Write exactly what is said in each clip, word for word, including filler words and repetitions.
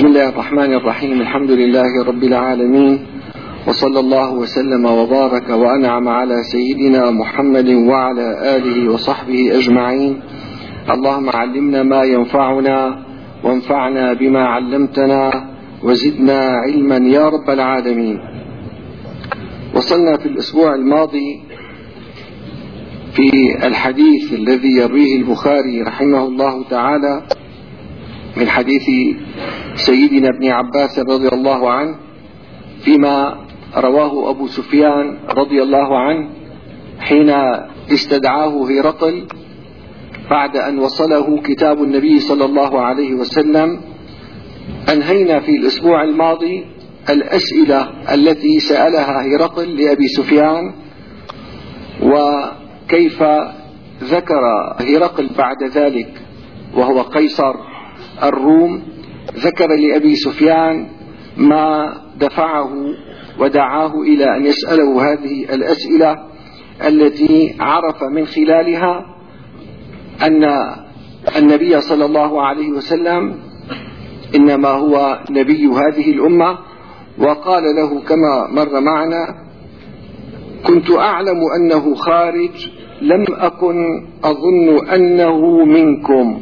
بسم الله الرحمن الرحيم. الحمد لله رب العالمين، وصلى الله وسلم وبارك وأنعم على سيدنا محمد وعلى آله وصحبه أجمعين. اللهم علمنا ما ينفعنا وانفعنا بما علمتنا وزدنا علما يا رب العالمين. وصلنا في الأسبوع الماضي في الحديث الذي يرويه البخاري رحمه الله تعالى من حديث سيدنا ابن عباس رضي الله عنه، فيما رواه أبو سفيان رضي الله عنه حين استدعاه هرقل بعد أن وصله كتاب النبي صلى الله عليه وسلم. أنهينا في الأسبوع الماضي الأسئلة التي سألها هرقل لأبي سفيان، وكيف ذكر هرقل بعد ذلك وهو قيصر الروم، ذكر لأبي سفيان ما دفعه ودعاه إلى أن يسأله هذه الأسئلة التي عرف من خلالها أن النبي صلى الله عليه وسلم إنما هو نبي هذه الأمة. وقال له كما مر معنا: كنت أعلم أنه خارج، لم أكن أظن أنه منكم.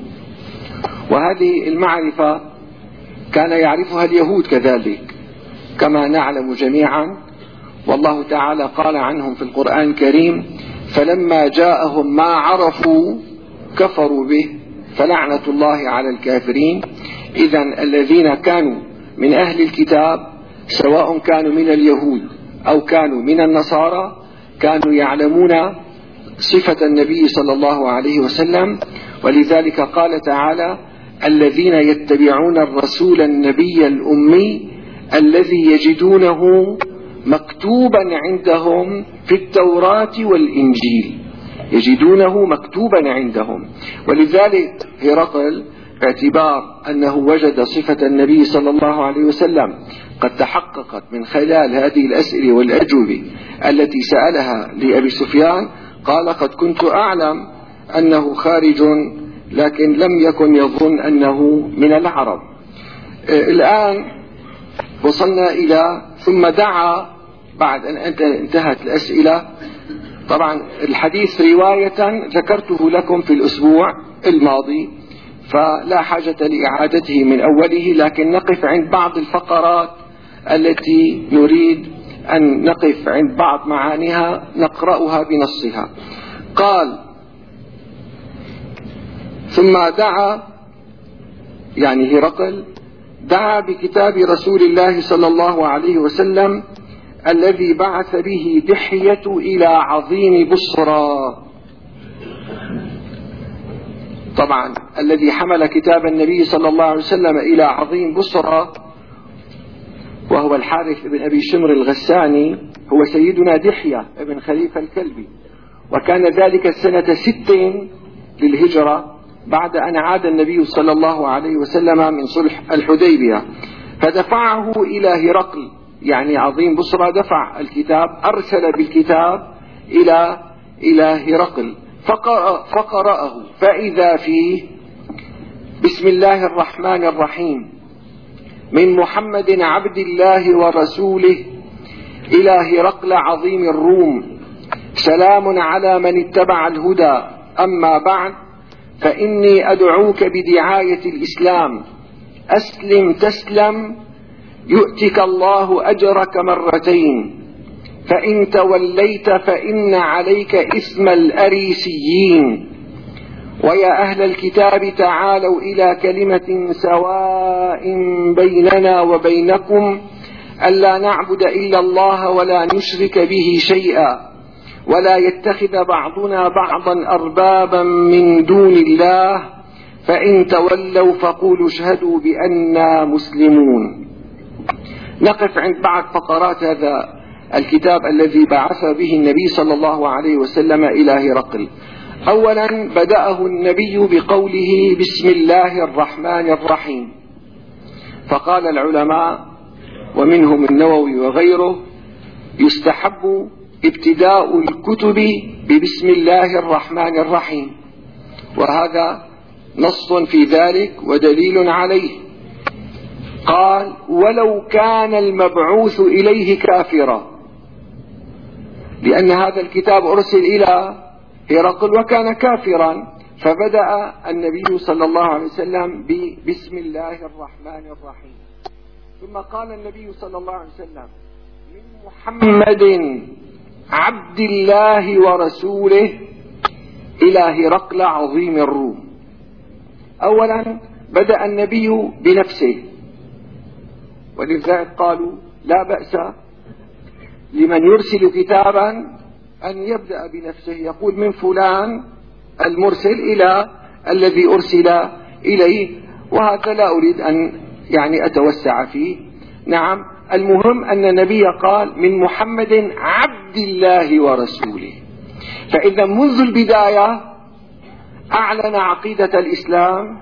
وهذه المعرفة كان يعرفها اليهود كذلك كما نعلم جميعا، والله تعالى قال عنهم في القرآن الكريم: فلما جاءهم ما عرفوا كفروا به فلعنة الله على الكافرين. إذن الذين كانوا من أهل الكتاب سواء كانوا من اليهود أو كانوا من النصارى كانوا يعلمون صفة النبي صلى الله عليه وسلم. ولذلك قال تعالى: الذين يتبعون الرسول النبي الأمي الذي يجدونه مكتوبا عندهم في التوراة والإنجيل، يجدونه مكتوبا عندهم. ولذلك هرقل باعتبار أنه وجد صفة النبي صلى الله عليه وسلم قد تحققت من خلال هذه الأسئلة والأجوبة التي سألها لأبي سفيان، قال: قد كنت أعلم أنه خارج، لكن لم يكن يظن أنه من العرب. الآن وصلنا إلى ثم دعا بعد أن انتهت الأسئلة. طبعا الحديث رواية ذكرته لكم في الأسبوع الماضي فلا حاجة لإعادته من أوله، لكن نقف عند بعض الفقرات التي نريد أن نقف عند بعض معانيها نقرأها بنصها. قال: ثم دعا، يعني هرقل دعا بكتاب رسول الله صلى الله عليه وسلم الذي بعث به دحية إلى عظيم بصرى. طبعا الذي حمل كتاب النبي صلى الله عليه وسلم إلى عظيم بصرى وهو الحارث بن أبي شمر الغساني هو سيدنا دحية بن خليفة الكلبي، وكان ذلك سنة ست للهجرة بعد أن عاد النبي صلى الله عليه وسلم من صلح الحديبية، فدفعه إلى هرقل، يعني عظيم بصرى دفع الكتاب، أرسل بالكتاب إلى إلى هرقل فقرأ فقرأه فإذا فيه: بسم الله الرحمن الرحيم، من محمد عبد الله ورسوله إلى هرقل عظيم الروم، سلام على من اتبع الهدى، أما بعد، فإني أدعوك بدعاية الإسلام، أسلم تسلم يؤتك الله أجرك مرتين، فإن توليت فإن عليك إثم الأريسيين. ويا أهل الكتاب تعالوا إلى كلمة سواء بيننا وبينكم ألا نعبد إلا الله ولا نشرك به شيئا، ولا يتخذ بعضنا بعضا أربابا من دون الله، فإن تولوا فقولوا اشهدوا بأننا مسلمون. نقف عند بعض فقرات هذا الكتاب الذي بعث به النبي صلى الله عليه وسلم إلى هرقل. أولا بدأه النبي بقوله: بسم الله الرحمن الرحيم. فقال العلماء ومنهم النووي وغيره: يستحب ابتداء الكتب ببسم الله الرحمن الرحيم، وهذا نص في ذلك ودليل عليه. قال ولو كان المبعوث إليه كافرا، لأن هذا الكتاب أرسل إلى هرقل وكان كافرا. فبدأ النبي صلى الله عليه وسلم بسم الله الرحمن الرحيم، ثم قال النبي صلى الله عليه وسلم من محمد عبد الله ورسوله إلى هرقل عظيم الروم. أولا بدأ النبي بنفسه، ولذلك قالوا لا بأس لمن يرسل كتابا أن يبدأ بنفسه، يقول من فلان المرسل إلى الذي أرسل إليه، وهذا لا أريد أن يعني أتوسع فيه. نعم، المهم أن النبي قال من محمد عبد الله ورسوله. فإذا منذ البداية أعلن عقيدة الإسلام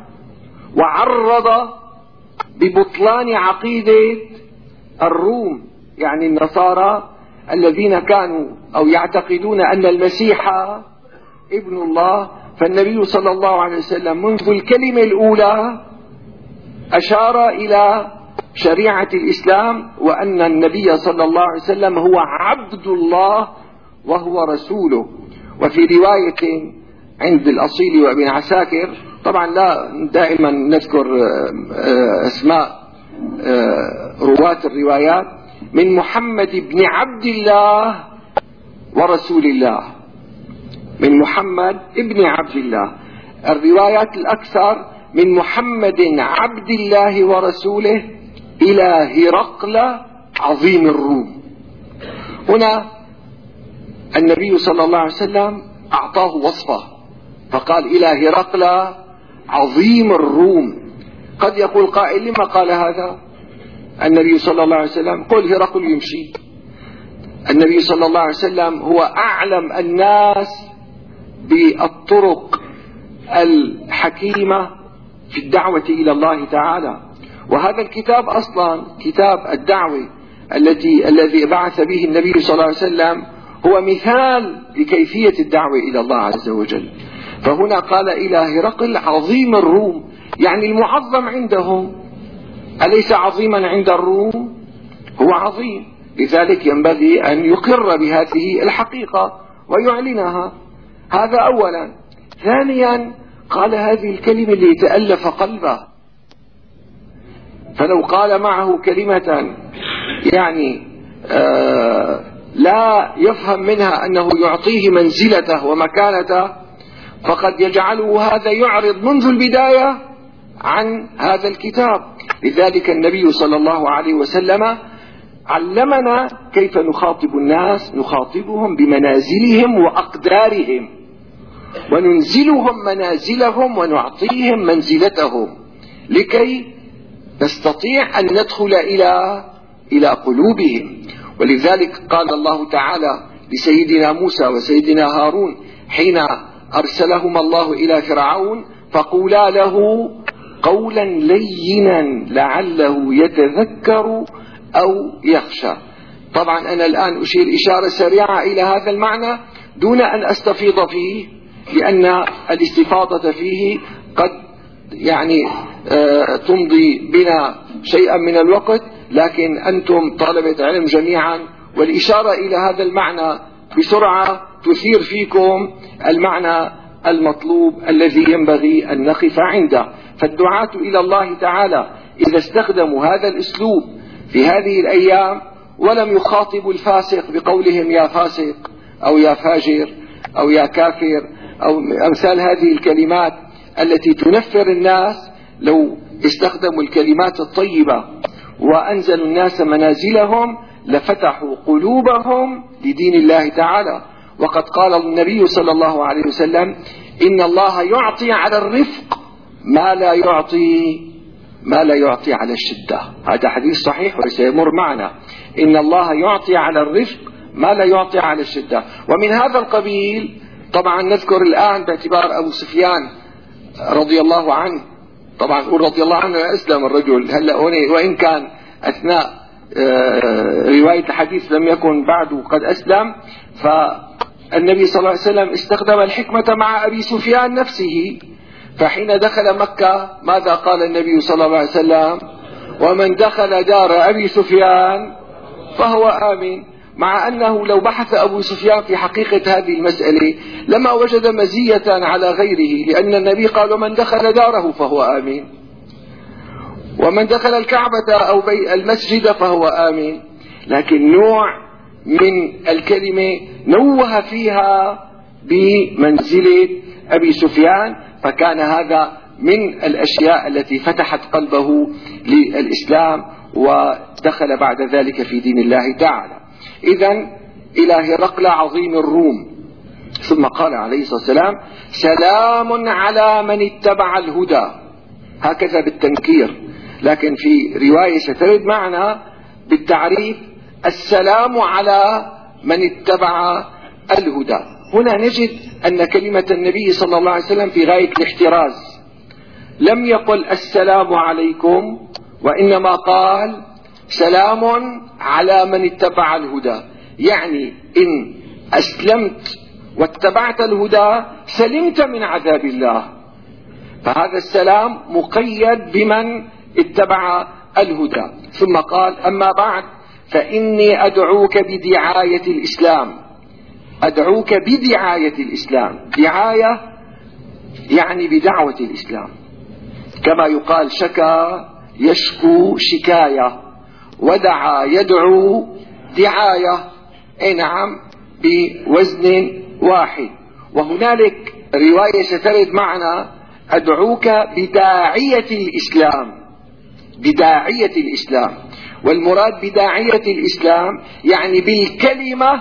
وعرض ببطلان عقيدة الروم، يعني النصارى الذين كانوا أو يعتقدون أن المسيح ابن الله. فالنبي صلى الله عليه وسلم منذ الكلمة الأولى أشار إلى شريعة الإسلام، وأن النبي صلى الله عليه وسلم هو عبد الله وهو رسوله. وفي رواية عند الأصيل وابن عساكر، طبعا لا دائما نذكر أسماء رواة الروايات، من محمد بن عبد الله ورسول الله، من محمد ابن عبد الله. الروايات الأكثر من محمد عبد الله ورسوله إلى هرقل عظيم الروم. هنا النبي صلى الله عليه وسلم أعطاه وصفه فقال إلى هرقل عظيم الروم. قد يقول قائل لما قال هذا النبي صلى الله عليه وسلم؟ قل هرقل يمشي. النبي صلى الله عليه وسلم هو أعلم الناس بالطرق الحكيمة في الدعوة إلى الله تعالى، وهذا الكتاب أصلا كتاب الدعوة التي الذي بعث به النبي صلى الله عليه وسلم هو مثال لكيفية الدعوة إلى الله عز وجل. فهنا قال إلى هرقل عظيم الروم، يعني المعظم عندهم. أليس عظيما عند الروم؟ هو عظيم، لذلك ينبغي أن يقر بهذه الحقيقة ويعلنها. هذا أولا. ثانيا قال هذه الكلمة اللي تألف قلبه، فلو قال معه كلمة يعني آه لا يفهم منها أنه يعطيه منزلته ومكانته، فقد يجعله هذا يعرض منذ البداية عن هذا الكتاب. لذلك النبي صلى الله عليه وسلم علمنا كيف نخاطب الناس، نخاطبهم بمنازلهم وأقدارهم، وننزلهم منازلهم ونعطيهم منزلتهم لكي نستطيع أن ندخل إلى إلى قلوبهم. ولذلك قال الله تعالى لسيدنا موسى وسيدنا هارون حين أرسلهما الله إلى فرعون فقولا له قولا لينا لعله يتذكر أو يخشى. طبعا أنا الآن أشير إشارة سريعة إلى هذا المعنى دون أن أستفيض فيه، لأن الاستفاضة فيه قد يعني آه تمضي بنا شيئا من الوقت، لكن أنتم طلبة علم جميعا، والإشارة إلى هذا المعنى بسرعة تثير فيكم المعنى المطلوب الذي ينبغي أن نقف عنده. فالدعاة إلى الله تعالى إذا استخدموا هذا الأسلوب في هذه الأيام ولم يخاطبوا الفاسق بقولهم يا فاسق أو يا فاجر أو يا كافر أو أمثال هذه الكلمات التي تنفر الناس، لو استخدموا الكلمات الطيبة وأنزلوا الناس منازلهم لفتحوا قلوبهم لدين الله تعالى. وقد قال النبي صلى الله عليه وسلم إن الله يعطي على الرفق ما لا يعطي ما لا يعطي على الشدة. هذا حديث صحيح وسيمر معنا. إن الله يعطي على الرفق ما لا يعطي على الشدة. ومن هذا القبيل طبعا نذكر الآن باعتبار أبو سفيان رضي الله عنه، طبعا أقول رضي الله عنه أسلم الرجل هلا، وإن كان أثناء رواية الحديث لم يكن بعد قد أسلم. فالنبي صلى الله عليه وسلم استخدم الحكمة مع أبي سفيان نفسه، فحين دخل مكة ماذا قال النبي صلى الله عليه وسلم؟ ومن دخل دار أبي سفيان فهو آمن، مع أنه لو بحث أبو سفيان في حقيقة هذه المسألة لما وجد مزية على غيره، لأن النبي قال ومن دخل داره فهو آمن، ومن دخل الكعبة أو المسجد فهو آمن. لكن نوع من الكلمة نوه فيها بمنزلة أبي سفيان، فكان هذا من الأشياء التي فتحت قلبه للإسلام ودخل بعد ذلك في دين الله تعالى. إذن إلى هرقل عظيم الروم. ثم قال عليه الصلاة والسلام سلام على من اتبع الهدى، هكذا بالتنكير، لكن في رواية سترد معنا بالتعريف السلام على من اتبع الهدى. هنا نجد أن كلمة النبي صلى الله عليه وسلم في غاية الاحتراز، لم يقل السلام عليكم، وإنما قال سلام على من اتبع الهدى، يعني إن أسلمت واتبعت الهدى سلمت من عذاب الله، فهذا السلام مقيد بمن اتبع الهدى. ثم قال أما بعد فإني أدعوك بدعاية الإسلام، أدعوك بدعاية الإسلام، دعاية يعني بدعوة الإسلام، كما يقال شكا يشكو شكاية، ودعا يدعو دعاية، أي نعم بوزن واحد. وهنالك رواية سترد معنا أدعوك بداعية الإسلام، بداعية الإسلام، والمراد بداعية الإسلام يعني بالكلمة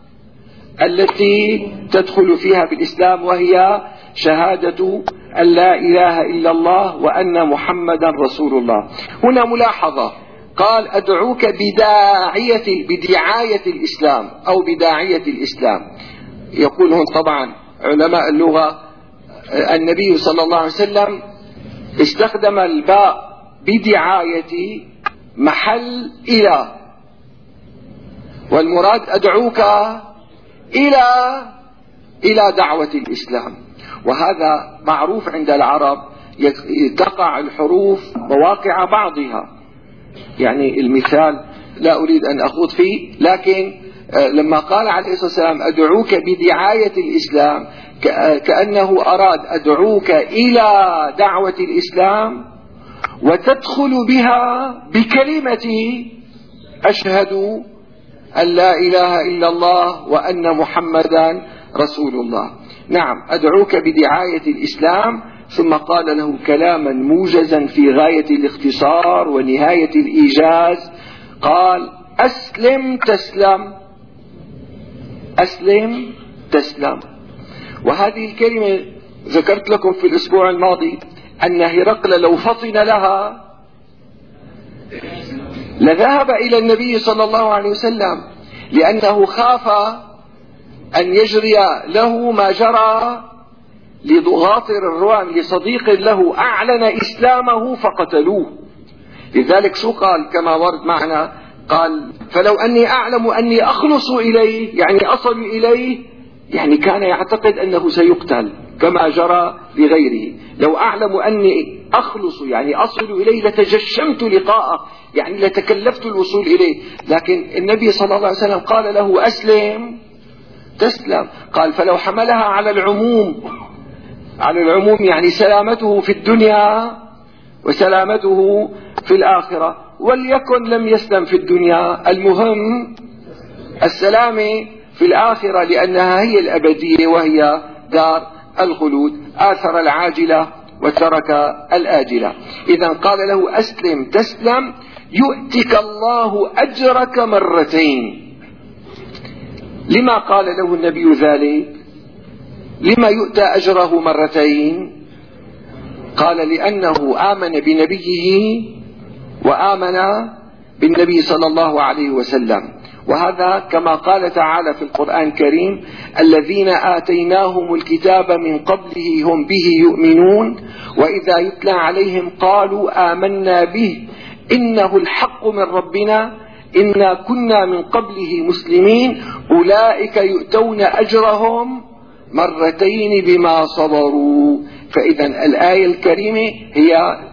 التي تدخل فيها بالإسلام، وهي شهادة أن لا إله إلا الله وأن محمدا رسول الله. هنا ملاحظة، قال أدعوك بداعية بدعاية الإسلام أو بداعية الإسلام. يقولون طبعا علماء اللغة النبي صلى الله عليه وسلم استخدم الباء بدعاية محل إلى، والمراد أدعوك إلى إلى دعوة الإسلام. وهذا معروف عند العرب، تقع الحروف مواقع بعضها، يعني المثال لا أريد أن أخوض فيه، لكن لما قال عليه الصلاة والسلام أدعوك بدعاية الإسلام كأنه أراد أدعوك إلى دعوة الإسلام وتدخل بها بكلمة أشهد أن لا إله إلا الله وأن محمدا رسول الله. نعم أدعوك بدعاية الإسلام. ثم قال له كلاما موجزا في غاية الاختصار ونهاية الإيجاز، قال أسلم تسلم، أسلم تسلم. وهذه الكلمة ذكرت لكم في الأسبوع الماضي أن هرقل لو فطن لها لذهب إلى النبي صلى الله عليه وسلم، لأنه خاف أن يجري له ما جرى لضغاطر الروم لصديق له أعلن إسلامه فقتلوه. لذلك شو قال كما ورد معنا، قال فلو أني أعلم أني أخلص إليه، يعني أصل إليه، يعني كان يعتقد أنه سيقتل كما جرى لغيره. لو أعلم أني أخلص يعني أصل إليه لتجشمت لقاءه، يعني لتكلفت الوصول إليه. لكن النبي صلى الله عليه وسلم قال له أسلم تسلم. قال فلو حملها على العموم، على العموم يعني سلامته في الدنيا وسلامته في الآخرة، وليكن لم يسلم في الدنيا، المهم السلامة في الآخرة، لأنها هي الأبدية وهي دار الخلود. آثر العاجلة وترك الآجلة. إذا قال له أسلم تسلم يؤتك الله أجرك مرتين. لما قال له النبي ذلك؟ لما يؤتى أجره مرتين؟ قال لأنه آمن بنبيه وآمن بالنبي صلى الله عليه وسلم. وهذا كما قال تعالى في القرآن الكريم الذين آتيناهم الكتاب من قبله هم به يؤمنون وإذا يتلى عليهم قالوا آمنا به إنه الحق من ربنا إنا كنا من قبله مسلمين أولئك يؤتون أجرهم مرتين بما صبروا. فإذا الآية الكريمة هي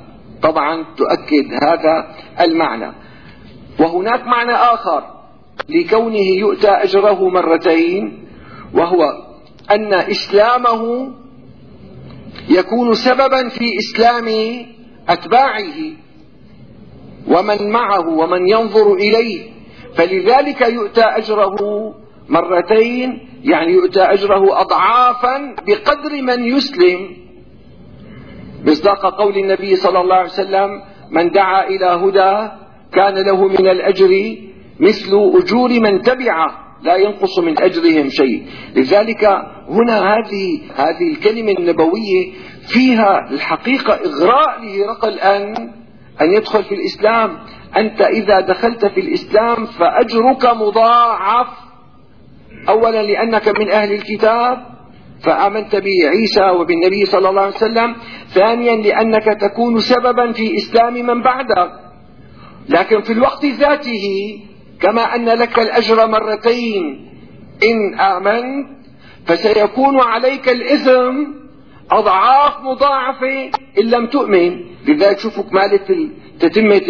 طبعا تؤكد هذا المعنى. وهناك معنى آخر لكونه يؤتى أجره مرتين، وهو أن إسلامه يكون سببا في إسلام أتباعه ومن معه ومن ينظر إليه، فلذلك يؤتى أجره مرتين، يعني يؤتى أجره أضعافا بقدر من يسلم، مصداق قول النبي صلى الله عليه وسلم: من دعا إلى هدى كان له من الأجر مثل أجور من تبعه لا ينقص من أجرهم شيء. لذلك هنا هذه هذه الكلمة النبوية فيها الحقيقة إغراء لهرقل أن أن يدخل في الإسلام. أنت إذا دخلت في الإسلام فأجرك مضاعف، أولا لأنك من أهل الكتاب فآمنت بعيسى وبالنبي صلى الله عليه وسلم، ثانيا لأنك تكون سببا في إسلام من بعدك. لكن في الوقت ذاته كما أن لك الأجر مرتين إن آمنت، فسيكون عليك الإثم أضعاف مضاعفة إن لم تؤمن. لذلك شوفوا مالت تتمة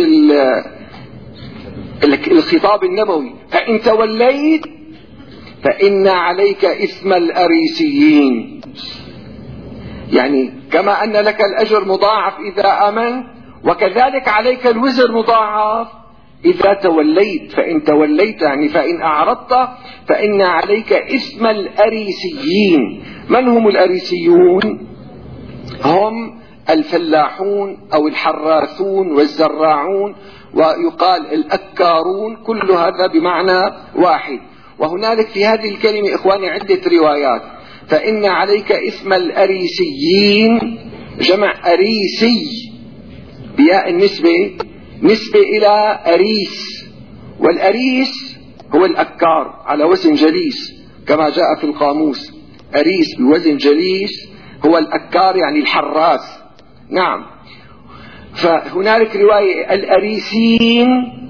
الخطاب النبوي: فإن توليت فإن عليك إثم الأريسيين. يعني كما أن لك الأجر مضاعف إذا آمنت، وكذلك عليك الوزر مضاعف إذا توليت. فإن توليت يعني فإن أعرضت فإن عليك إثم الأريسيين. من هم الأريسيون؟ هم الفلاحون أو الحراثون والزراعون، ويقال الأكارون، كل هذا بمعنى واحد. وهنالك في هذه الكلمة إخواني عدة روايات: فإن عليك إثم الأريسيين، جمع أريسي بياء النسبة، نسبة إلى أريس، والأريس هو الأكار على وزن جليس كما جاء في القاموس. أريس بوزن جليس هو الأكار يعني الحراث. نعم. فهنالك رواية الأريسين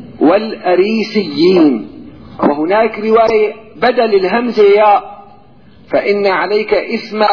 والأريسيين، وهناك رواية بدل الهمزة ياء: فإن عليك إثم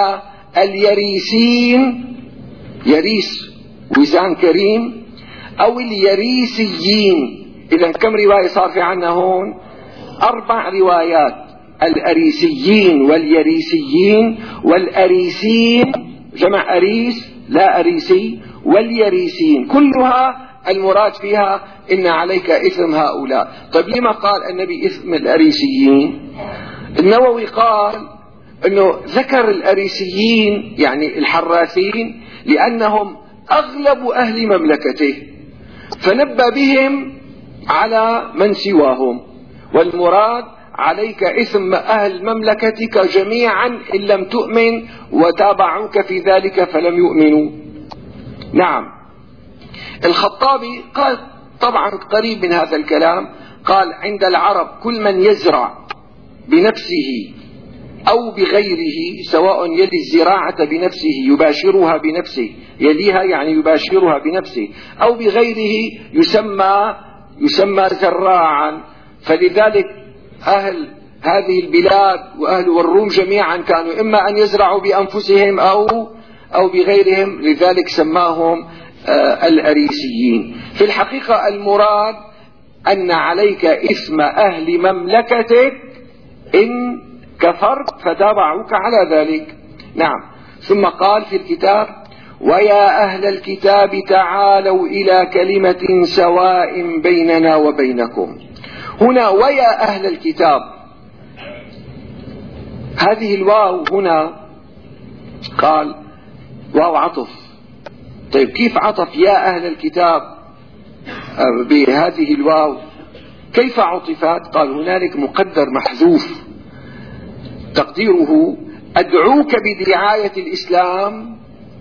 اليريسين، يريس وزان كريم، أو اليريسيين. إذا كم رواية صار في عنا هون؟ أربع روايات: الأريسيين واليريسيين والأريسين، جمع أريس لا أريسي، واليريسين، كلها المراد فيها إن عليك إثم هؤلاء. طيب لما قال النبي إثم الأريسيين؟ النووي قال أنه ذكر الأريسيين يعني الحراثين لأنهم أغلب أهل مملكته، فنبى بهم على من سواهم، والمراد عليك إثم أهل مملكتك جميعا إن لم تؤمن وتابعوك في ذلك فلم يؤمنوا. نعم. الخطابي قال طبعا قريب من هذا الكلام، قال: عند العرب كل من يزرع بنفسه أو بغيره، سواء يلي الزراعة بنفسه يباشرها بنفسه، يليها يعني يباشرها بنفسه، أو بغيره يسمى يسمى زراعا. فلذلك أهل هذه البلاد وأهل والروم جميعا كانوا إما أن يزرعوا بأنفسهم أو أو بغيرهم، لذلك سماهم آه الأريسيين. في الحقيقة المراد أن عليك إثم أهل مملكتك إن كفرت فتابعوك على ذلك. نعم. ثم قال في الكتاب: ويا أهل الكتاب تعالوا إلى كلمة سواء بيننا وبينكم. هنا ويا أهل الكتاب، هذه الواو هنا قال واو عطف. طيب كيف عطف يا أهل الكتاب بهذه الواو؟ كيف عطفت؟ قال هنالك مقدر محذوف تقديره: أدعوك بدعاية الإسلام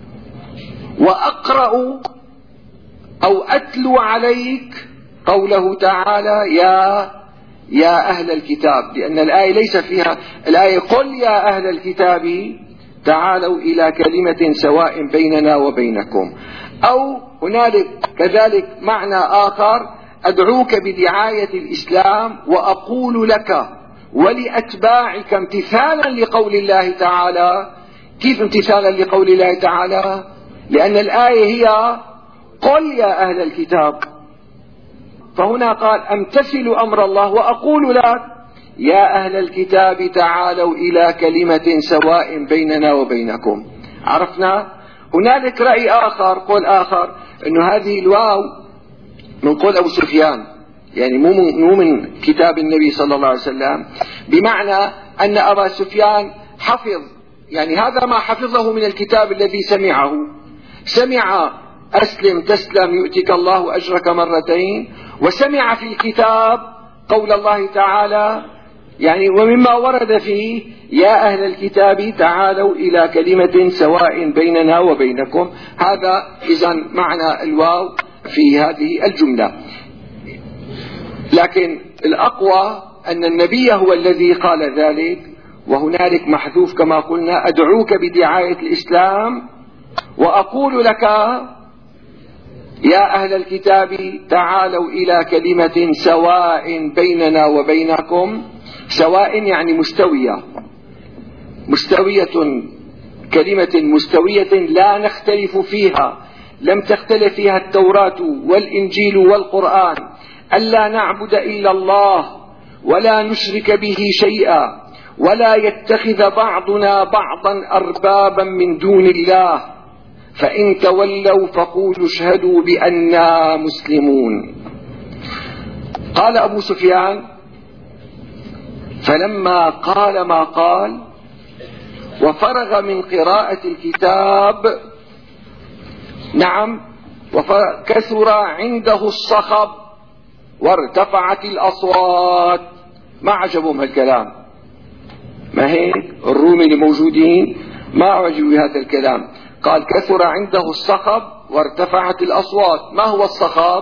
وأقرأ أو أتلو عليك قوله تعالى يا يا أهل الكتاب، لأن الآية ليس فيها الآية قل يا أهل الكتاب تعالوا إلى كلمة سواء بيننا وبينكم. أو هنالك كذلك معنى آخر: أدعوك بدعاية الإسلام وأقول لك ولأتباعك امتثالا لقول الله تعالى. كيف امتثالا لقول الله تعالى؟ لأن الآية هي قل يا أهل الكتاب. فهنا قال امتثل أمر الله وأقول لك يا أهل الكتاب تعالوا إلى كلمة سواء بيننا وبينكم. عرفنا هنالك رأي آخر، قول آخر، أن هذه الواو من قول أبو سفيان، يعني مو من كتاب النبي صلى الله عليه وسلم، بمعنى أن أبا سفيان حفظ، يعني هذا ما حفظه من الكتاب الذي سمعه، سمع أسلم تسلم يؤتك الله أجرك مرتين، وسمع في الكتاب قول الله تعالى، يعني ومما ورد فيه يا أهل الكتاب تعالوا إلى كلمة سواء بيننا وبينكم. هذا إذن معنى الواو في هذه الجملة. لكن الأقوى أن النبي هو الذي قال ذلك، وهنالك محذوف كما قلنا أدعوك بدعاية الإسلام وأقول لك يا أهل الكتاب تعالوا إلى كلمة سواء بيننا وبينكم. سواء يعني مستوية، مستوية، كلمة مستوية لا نختلف فيها، لم تختلف فيها التوراة والإنجيل والقرآن، ألا نعبد إلا الله ولا نشرك به شيئا ولا يتخذ بعضنا بعضا أربابا من دون الله، فإن تولوا فقولوا اشهدوا بأننا مسلمون. قال أبو سفيان فلما قال ما قال وفرغ من قراءة الكتاب، نعم، وكثر عنده الصخب وارتفعت الأصوات، ما عجبهم هالكلام، ما هيك الروم اللي موجودين ما عجبوا بهذا الكلام. قال كثر عنده الصخب وارتفعت الأصوات. ما هو الصخب؟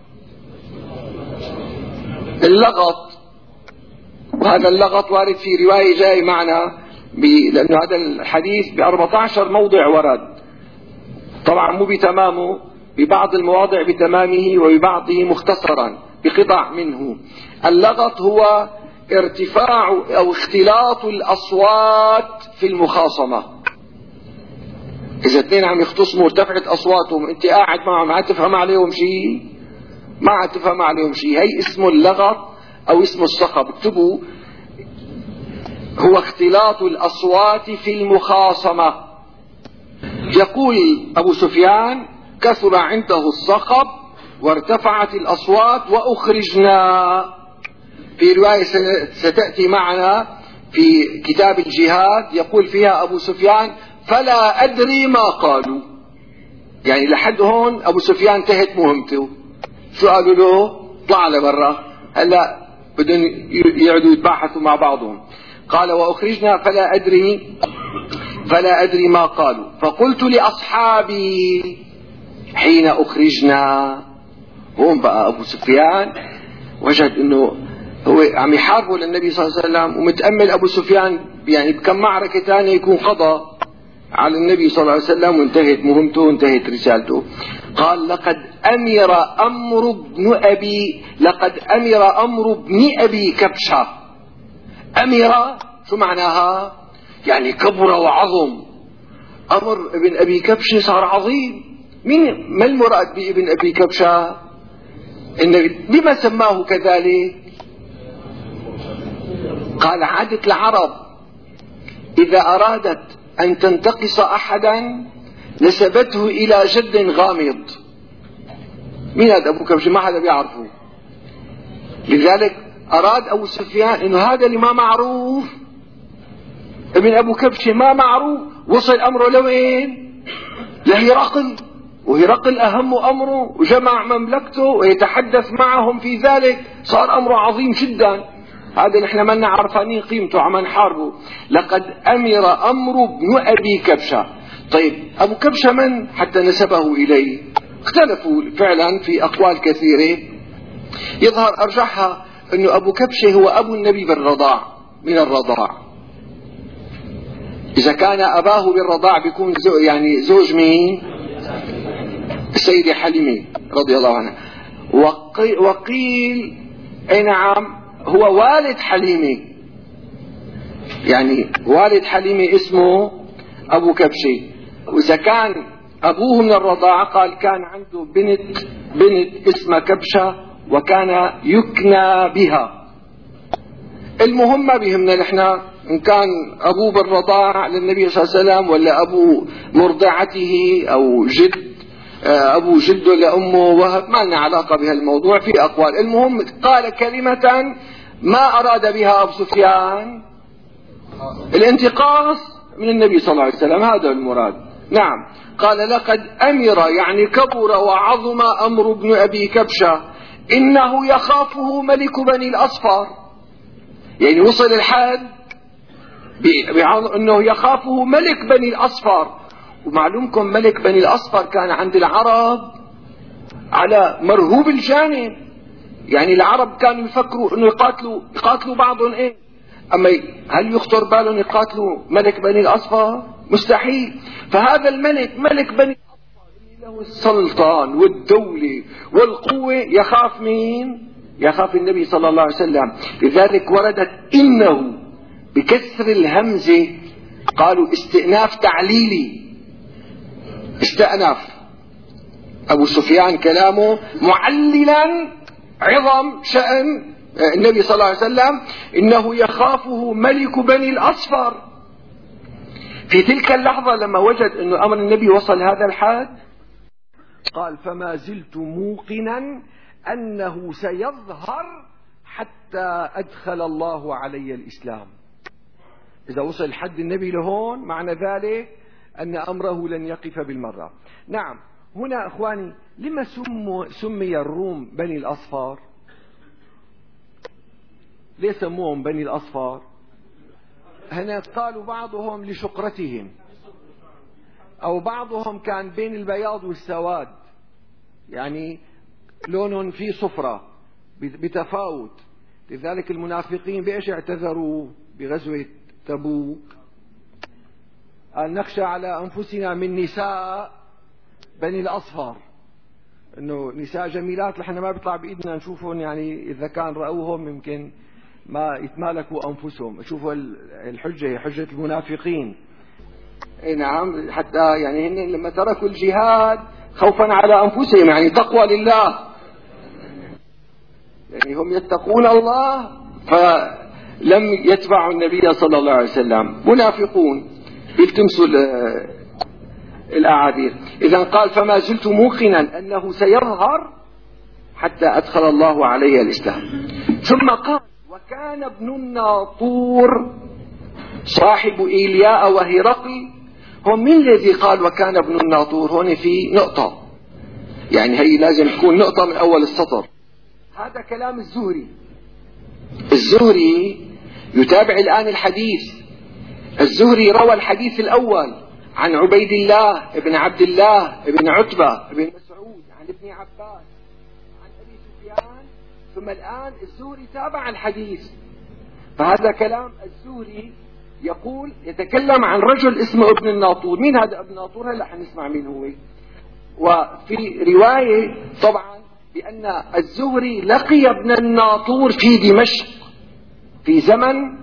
اللغط، وهذا اللغط وارد في رواية جاي معنا، لأن هذا الحديث بأربعة عشر موضع ورد، طبعا مو بتمامه، ببعض المواضع بتمامه وببعضه مختصرا بقطع منه. اللغط هو ارتفاع أو اختلاط الأصوات في المخاصمة. إذا اثنين عم يختصموا ارتفعت أصواتهم، أنت قاعد معهم ما تفهم عليهم شيء، ما تفهم عليهم شيء، هي اسمه اللغط أو اسمه الصخب. اكتبوا، هو اختلاط الأصوات في المخاصمة. يقول أبو سفيان كثر عنده الصخب وارتفعت الأصوات وأخرجنا. في رواية ستأتي معنا في كتاب الجهاد يقول فيها أبو سفيان فلا أدري ما قالوا، يعني لحد هون أبو سفيان انتهت مهمته. شو قالوا له؟ طلع لبرا، هلا بدهم يقعدوا يتباحثوا مع بعضهم. قال وأخرجنا فلا أدري فلا أدري ما قالوا، فقلت لأصحابي حين أخرجنا. هون بقى أبو سفيان وجد أنه هو عم يحاربوا للنبي صلى الله عليه وسلم، ومتأمل أبو سفيان يعني بكم معركة ثانية يكون قضى على النبي صلى الله عليه وسلم وانتهت مهمته وانتهت رسالته. قال لقد أمر أمر ابن أبي لقد أمر أمر ابن أبي كبشة. أمر شو معناها؟ يعني كبر وعظم. أمر ابن أبي كبشة صار عظيم. مين ما المراد بابن أبي كبشة؟ لما سماه كذلك؟ قال عادة العرب إذا أرادت أن تنتقص أحدا نسبته إلى جد غامض. مين هذا أبو كبشة؟ ما حدا بيعرفه. لذلك أراد أبو سفيان إنه هذا اللي ما معروف، ابن أبو كبشة ما معروف، وصل أمره لوين؟ لهرقل، وهرقل أهم أمره وجمع مملكته ويتحدث معهم في ذلك، صار أمره عظيم جدا. هذا نحن ما نعرفانين قيمته، عم نحاربه. لقد أمر أمر ابن أبي كبشة. طيب أبو كبشة من حتى نسبه إليه؟ اختلفوا فعلا في أقوال كثيرة، يظهر أرجحها أنه أبو كبشة هو أبو النبي بالرضاع، من الرضاع. إذا كان أباه بالرضاع بيكون زو يعني زوج مين؟ السيدة حليمة رضي الله عنها. وقي وقيل أي نعم هو والد حليمة، يعني والد حليمة اسمه أبو كبشة. وإذا كان أبوه من الرضاعة قال كان عنده بنت بنت اسمها كبشة وكان يكنى بها. المهم ما بيهمنا نحن إن كان أبوه بالرضاعة للنبي صلى الله عليه وسلم ولا أبو مرضعته أو جد أبو جده لأمه وهب، ما لنا علاقة بهالموضوع، في أقوال. المهم قال كلمة ما أراد بها أبو سفيان الانتقاص من النبي صلى الله عليه وسلم، هذا المراد. نعم، قال لقد أمر يعني كبر وعظم أمر ابن أبي كبشة إنه يخافه ملك بني الأصفر. يعني وصل الحد أنه يخافه ملك بني الأصفر. ومعلومكم ملك بني الأصفر كان عند العرب على مرهوب الجانب، يعني العرب كانوا يفكروا أنه يقاتلوا يقاتلوا بعضهم إيه، أما هل يخطر بالهم يقاتلوا ملك بني الأصفر؟ مستحيل. فهذا الملك ملك بني الأصفر اللي له السلطان والدولة والقوة يخاف مين؟ يخاف النبي صلى الله عليه وسلم. لذلك وردت إنه بكسر الهمزة، قالوا استئناف تعليلي، استأنف أبو سفيان كلامه معللا عظم شأن النبي صلى الله عليه وسلم إنه يخافه ملك بني الأصفر. في تلك اللحظة لما وجد أنه أمر النبي وصل هذا الحد قال فما زلت موقنا أنه سيظهر حتى أدخل الله علي الإسلام. إذا وصل حد النبي لهون معنى ذلك أن أمره لن يقف بالمرة. نعم، هنا أخواني لما سمي الروم بني الأصفار؟ ليه سموهم بني الأصفار؟ هنا قالوا بعضهم لشقرتهم، أو بعضهم كان بين البياض والسواد، يعني لون فيه صفرة بتفاوت. لذلك المنافقين بإيش اعتذروا بغزوة تبوك؟ قال نخشى على أنفسنا من نساء بني الأصفر، إنه نساء جميلات نحن ما بيطلع بإيدنا نشوفهم، يعني إذا كان رأوهم يمكن ما يتمالكوا أنفسهم. شوفوا الحجة هي حجة المنافقين. اي نعم، حتى يعني هن لما تركوا الجهاد خوفا على أنفسهم، يعني تقوى لله، يعني هم يتقون الله فلم يتبعوا النبي صلى الله عليه وسلم. منافقون يلتمسوا الأعاذير. إذا قال فما زلت موقنا أنه سيظهر حتى أدخل الله عليه الإسلام. ثم قال وكان ابن الناطور صاحب إيلياء وهرقل. هم من الذي قال وكان ابن الناطور؟ هون في نقطة، يعني هي لازم تكون نقطة من أول السطر. هذا كلام الزهري. الزهري يتابع الآن الحديث. الزهري روى الحديث الأول عن عبيد الله ابن عبد الله ابن عتبة ابن مسعود عن ابن عباس عن أبي سفيان، ثم الآن الزهري تابع الحديث. فهذا كلام الزهري، يقول يتكلم عن رجل اسمه ابن الناطور. مين هذا ابن الناطور؟ هلا حنسمع مين هو. وفي رواية طبعا بأن الزهري لقي ابن الناطور في دمشق في زمن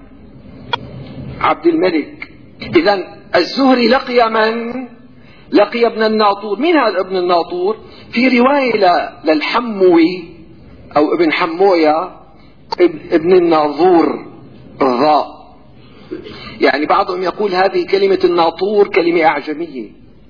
عبد الملك. إذن الزهري لقي من؟ لقي ابن الناطور. مين هذا ابن الناطور؟ في رواية للحموي أو ابن حموية ابن الناظور الضاء، يعني بعضهم يقول هذه كلمة الناطور كلمة أعجمية،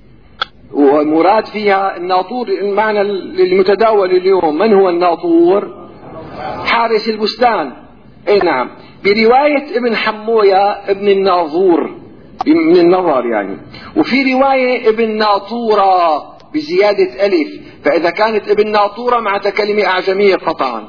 ومراد فيها الناطور المعنى المتداول اليوم. من هو الناطور؟ حارس البستان. اي نعم. برواية ابن حموية ابن الناظور من النظر يعني، وفي رواية ابن ناطورة بزيادة ألف، فإذا كانت ابن ناطورة معناتها كلمة أعجمية قطعا.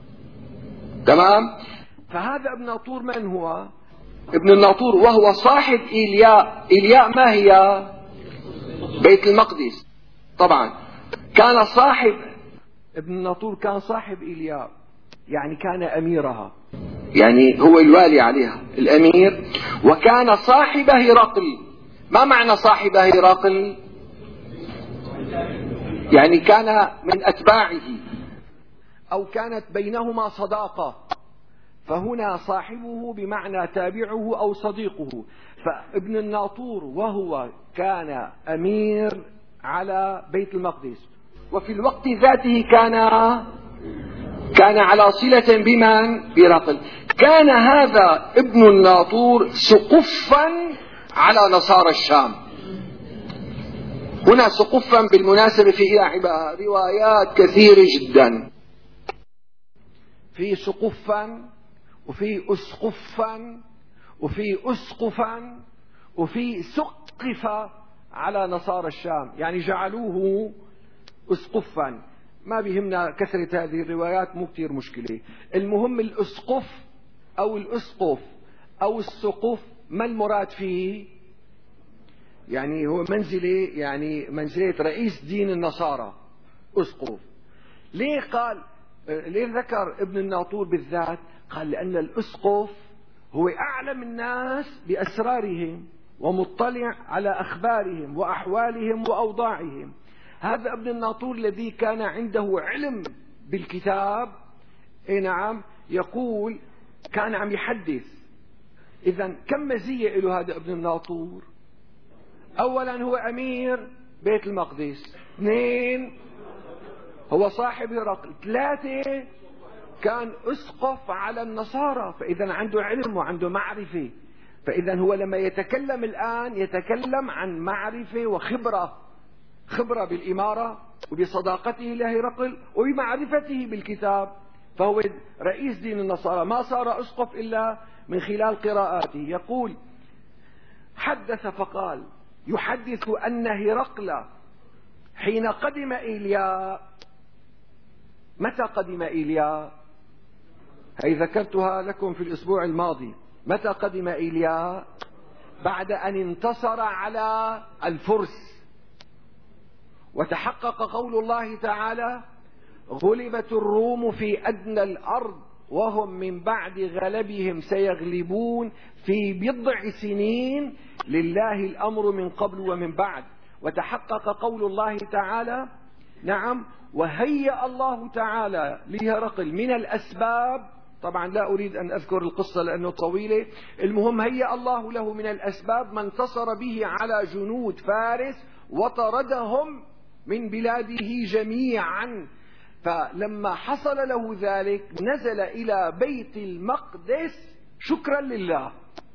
تمام. فهذا ابن ناطور من هو؟ ابن الناطور وهو صاحب إيلياء. إيلياء ما هي؟ بيت المقدس. طبعا كان صاحب ابن الناطور كان صاحب إيلياء، يعني كان أميرها، يعني هو الوالي عليها الأمير. وكان صاحب هرقل. ما معنى صاحب هرقل؟ يعني كان من أتباعه أو كانت بينهما صداقة، فهنا صاحبه بمعنى تابعه أو صديقه. فابن الناطور وهو كان أمير على بيت المقدس، وفي الوقت ذاته كان كان على صلة بمن؟ بهرقل. كان هذا ابن الناطور سقفا على نصارى الشام. هنا سقفا بالمناسبة فيها روايات كثيرة جدا، في سقفا وفي أسقفا وفي أسقفا وفي سقف على نصارى الشام، يعني جعلوه أسقفا. ما بيهمنا كثرة هذه الروايات، مو كتير مشكلة. المهم الأسقف أو الأسقف أو السقف ما المراد فيه؟ يعني هو منزلة، يعني منزلة رئيس دين النصارى أسقف. ليه قال، ليه ذكر ابن الناطور بالذات؟ قال لأن الأسقف هو أعلم الناس بأسرارهم ومطلع على أخبارهم وأحوالهم وأوضاعهم. هذا ابن الناطور الذي كان عنده علم بالكتاب، اي نعم، يقول كان عم يحدث. إذا كم مزية له هذا ابن الناطور؟ أولا هو أمير بيت المقدس، اثنين هو صاحب هرقل، ثلاثة كان أسقف على النصارى، فإذا عنده علم وعنده معرفة. فإذا هو لما يتكلم الآن يتكلم عن معرفة وخبرة، خبرة بالإمارة وبصداقته لهرقل وبمعرفته بالكتاب. فهو رئيس دين النصارى، ما صار أسقف إلا من خلال قراءاته. يقول حدث فقال، يحدث أن هرقل حين قدم إيليا. متى قدم إيليا؟ هي ذكرتها لكم في الأسبوع الماضي. متى قدم إيليا؟ بعد أن انتصر على الفرس، وتحقق قول الله تعالى: غلبت الروم في أدنى الأرض وهم من بعد غلبهم سيغلبون في بضع سنين لله الأمر من قبل ومن بعد. وتحقق قول الله تعالى، نعم، وهيأ الله تعالى لهرقل من الأسباب. طبعا لا أريد أن أذكر القصة لأنه طويلة. المهم هيأ الله له من الأسباب ما انتصر به على جنود فارس وطردهم من بلاده جميعا. فلما حصل له ذلك نزل إلى بيت المقدس شكرا لله.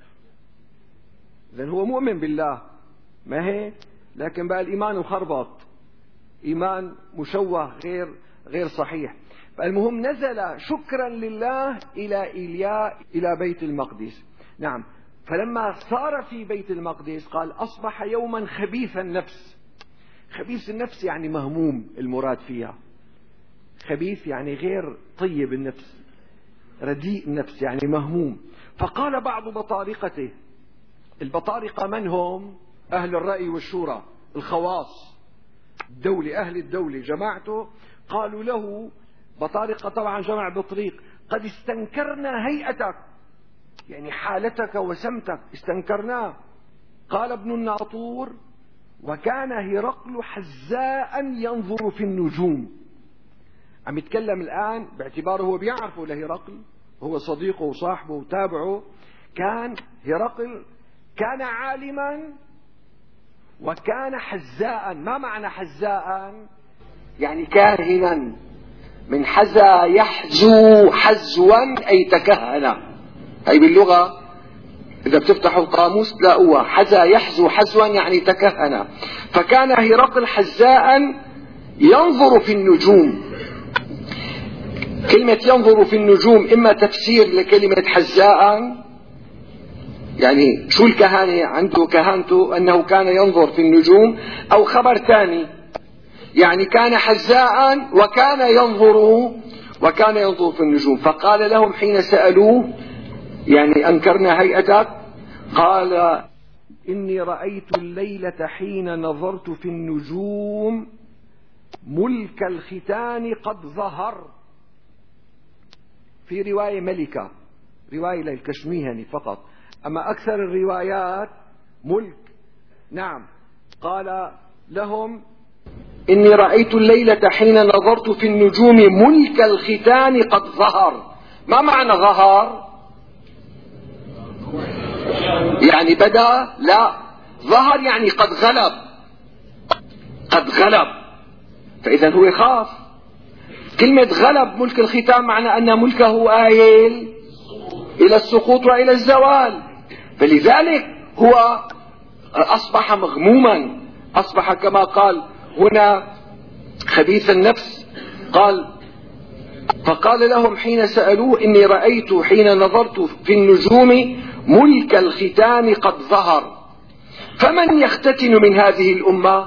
إذن هو مؤمن بالله، ما هيك؟ لكن بقى الإيمان مخربط، إيمان مشوه غير غير صحيح. فالمهم نزل شكرا لله إلى إيليا إلى بيت المقدس. نعم. فلما صار في بيت المقدس قال: أصبح يوما خبيث النفس. خبيث النفس يعني مهموم، المراد فيها خبيث يعني غير طيب النفس، رديء النفس يعني مهموم. فقال بعض بطارقته، البطارقة من هم؟ أهل الرأي والشورى، الخواص، الدولة، أهل الدولة، جماعته. قالوا له بطارقة، طبعا جمع بطريق: قد استنكرنا هيئتك، يعني حالتك وسمتك استنكرناه. قال ابن الناطور: وكان هرقل حزاء ينظر في النجوم. عم يتكلم الآن باعتباره هو بيعرفه لهرقل، هو صديقه وصاحبه وتابعه. كان هرقل كان عالما وكان حزاء. ما معنى حزاء؟ يعني كاهنا، من حزا يحزو حزوا أي تكهن. هي باللغة إذا بتفتحوا القاموس تلاقوها، حزا يحزو حزوا يعني تكهن. فكان هرقل حزاء ينظر في النجوم. كلمة ينظر في النجوم إما تفسير لكلمة حزاء، يعني شو الكهانة عنده، كهانته أنه كان ينظر في النجوم، أو خبر ثاني يعني كان حزاء وكان ينظر وكان ينظر في النجوم. فقال لهم حين سألوه يعني أنكرنا هيئتك، قال: إني رأيت الليلة حين نظرت في النجوم ملك الختان قد ظهر. في رواية ملكة، رواية للكشميهني فقط، أما أكثر الروايات ملك. نعم. قال لهم: إني رأيت الليلة حين نظرت في النجوم ملك الختان قد ظهر. ما معنى ظهر؟ يعني بدأ؟ لا، ظهر يعني قد غلب، قد غلب، فإذا هو يخاف. كلمة غلب ملك الختان معنى أن ملكه آيل إلى السقوط وإلى الزوال، فلذلك هو أصبح مغموما، أصبح كما قال هنا خبيث النفس. قال فقال لهم حين سألوه إني رأيت حين نظرت في النجوم ملك الختان قد ظهر، فمن يختتن من هذه الأمة؟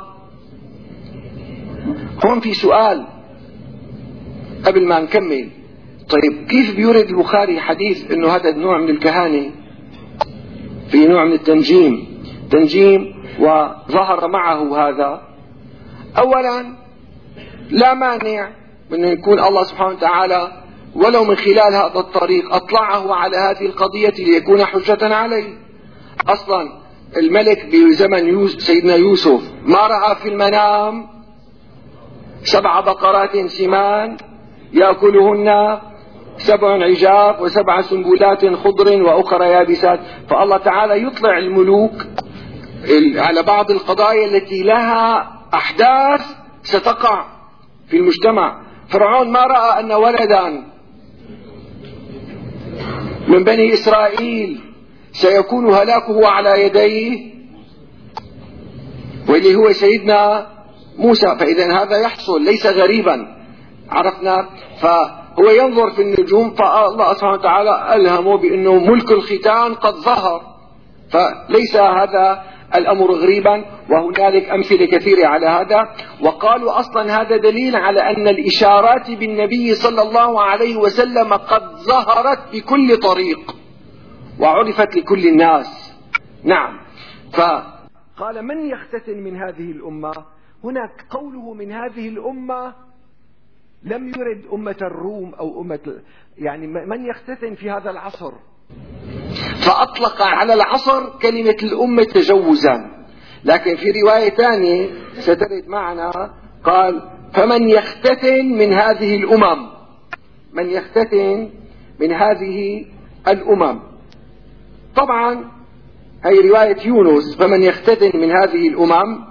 هون في سؤال قبل ما نكمل. طيب كيف بيورد البخاري حديث انه هذا النوع من الكهانة في نوع من التنجيم تنجيم وظهر معه هذا؟ اولا لا مانع من أن يكون الله سبحانه وتعالى ولو من خلال هذا الطريق اطلعه على هذه القضية ليكون حجة عليه. اصلا الملك بزمن يوسف سيدنا يوسف ما رأى في المنام سبع بقرات سمان يأكلهن سبع عجاف وسبع سنبلات خضر وأخرى يابسات؟ فالله تعالى يطلع الملوك على بعض القضايا التي لها أحداث ستقع في المجتمع. فرعون ما رأى أن ولدا من بني إسرائيل سيكون هلاكه على يديه واللي هو سيدنا موسى، فإذا هذا يحصل ليس غريبا، عرفنا. فهو ينظر في النجوم فالله سبحانه وتعالى ألهمه بأنه ملك الختان قد ظهر، فليس هذا الأمر غريبا، وهنالك أمثلة كثيرة على هذا. وقالوا أصلا هذا دليل على أن الإشارات بالنبي صلى الله عليه وسلم قد ظهرت بكل طريق وعرفت لكل الناس. نعم. فقال من يختتن من هذه الأمة؟ هناك قوله من هذه الأمة لم يرد أمة الروم أو أمة، يعني من يختتن في هذا العصر، فأطلق على العصر كلمة الأمة تجوزا. لكن في رواية ثانية سترد معنا قال فمن يختتن من هذه الأمم، من يختتن من هذه الأمم. طبعا هي رواية يونس فمن يختتن من هذه الأمم،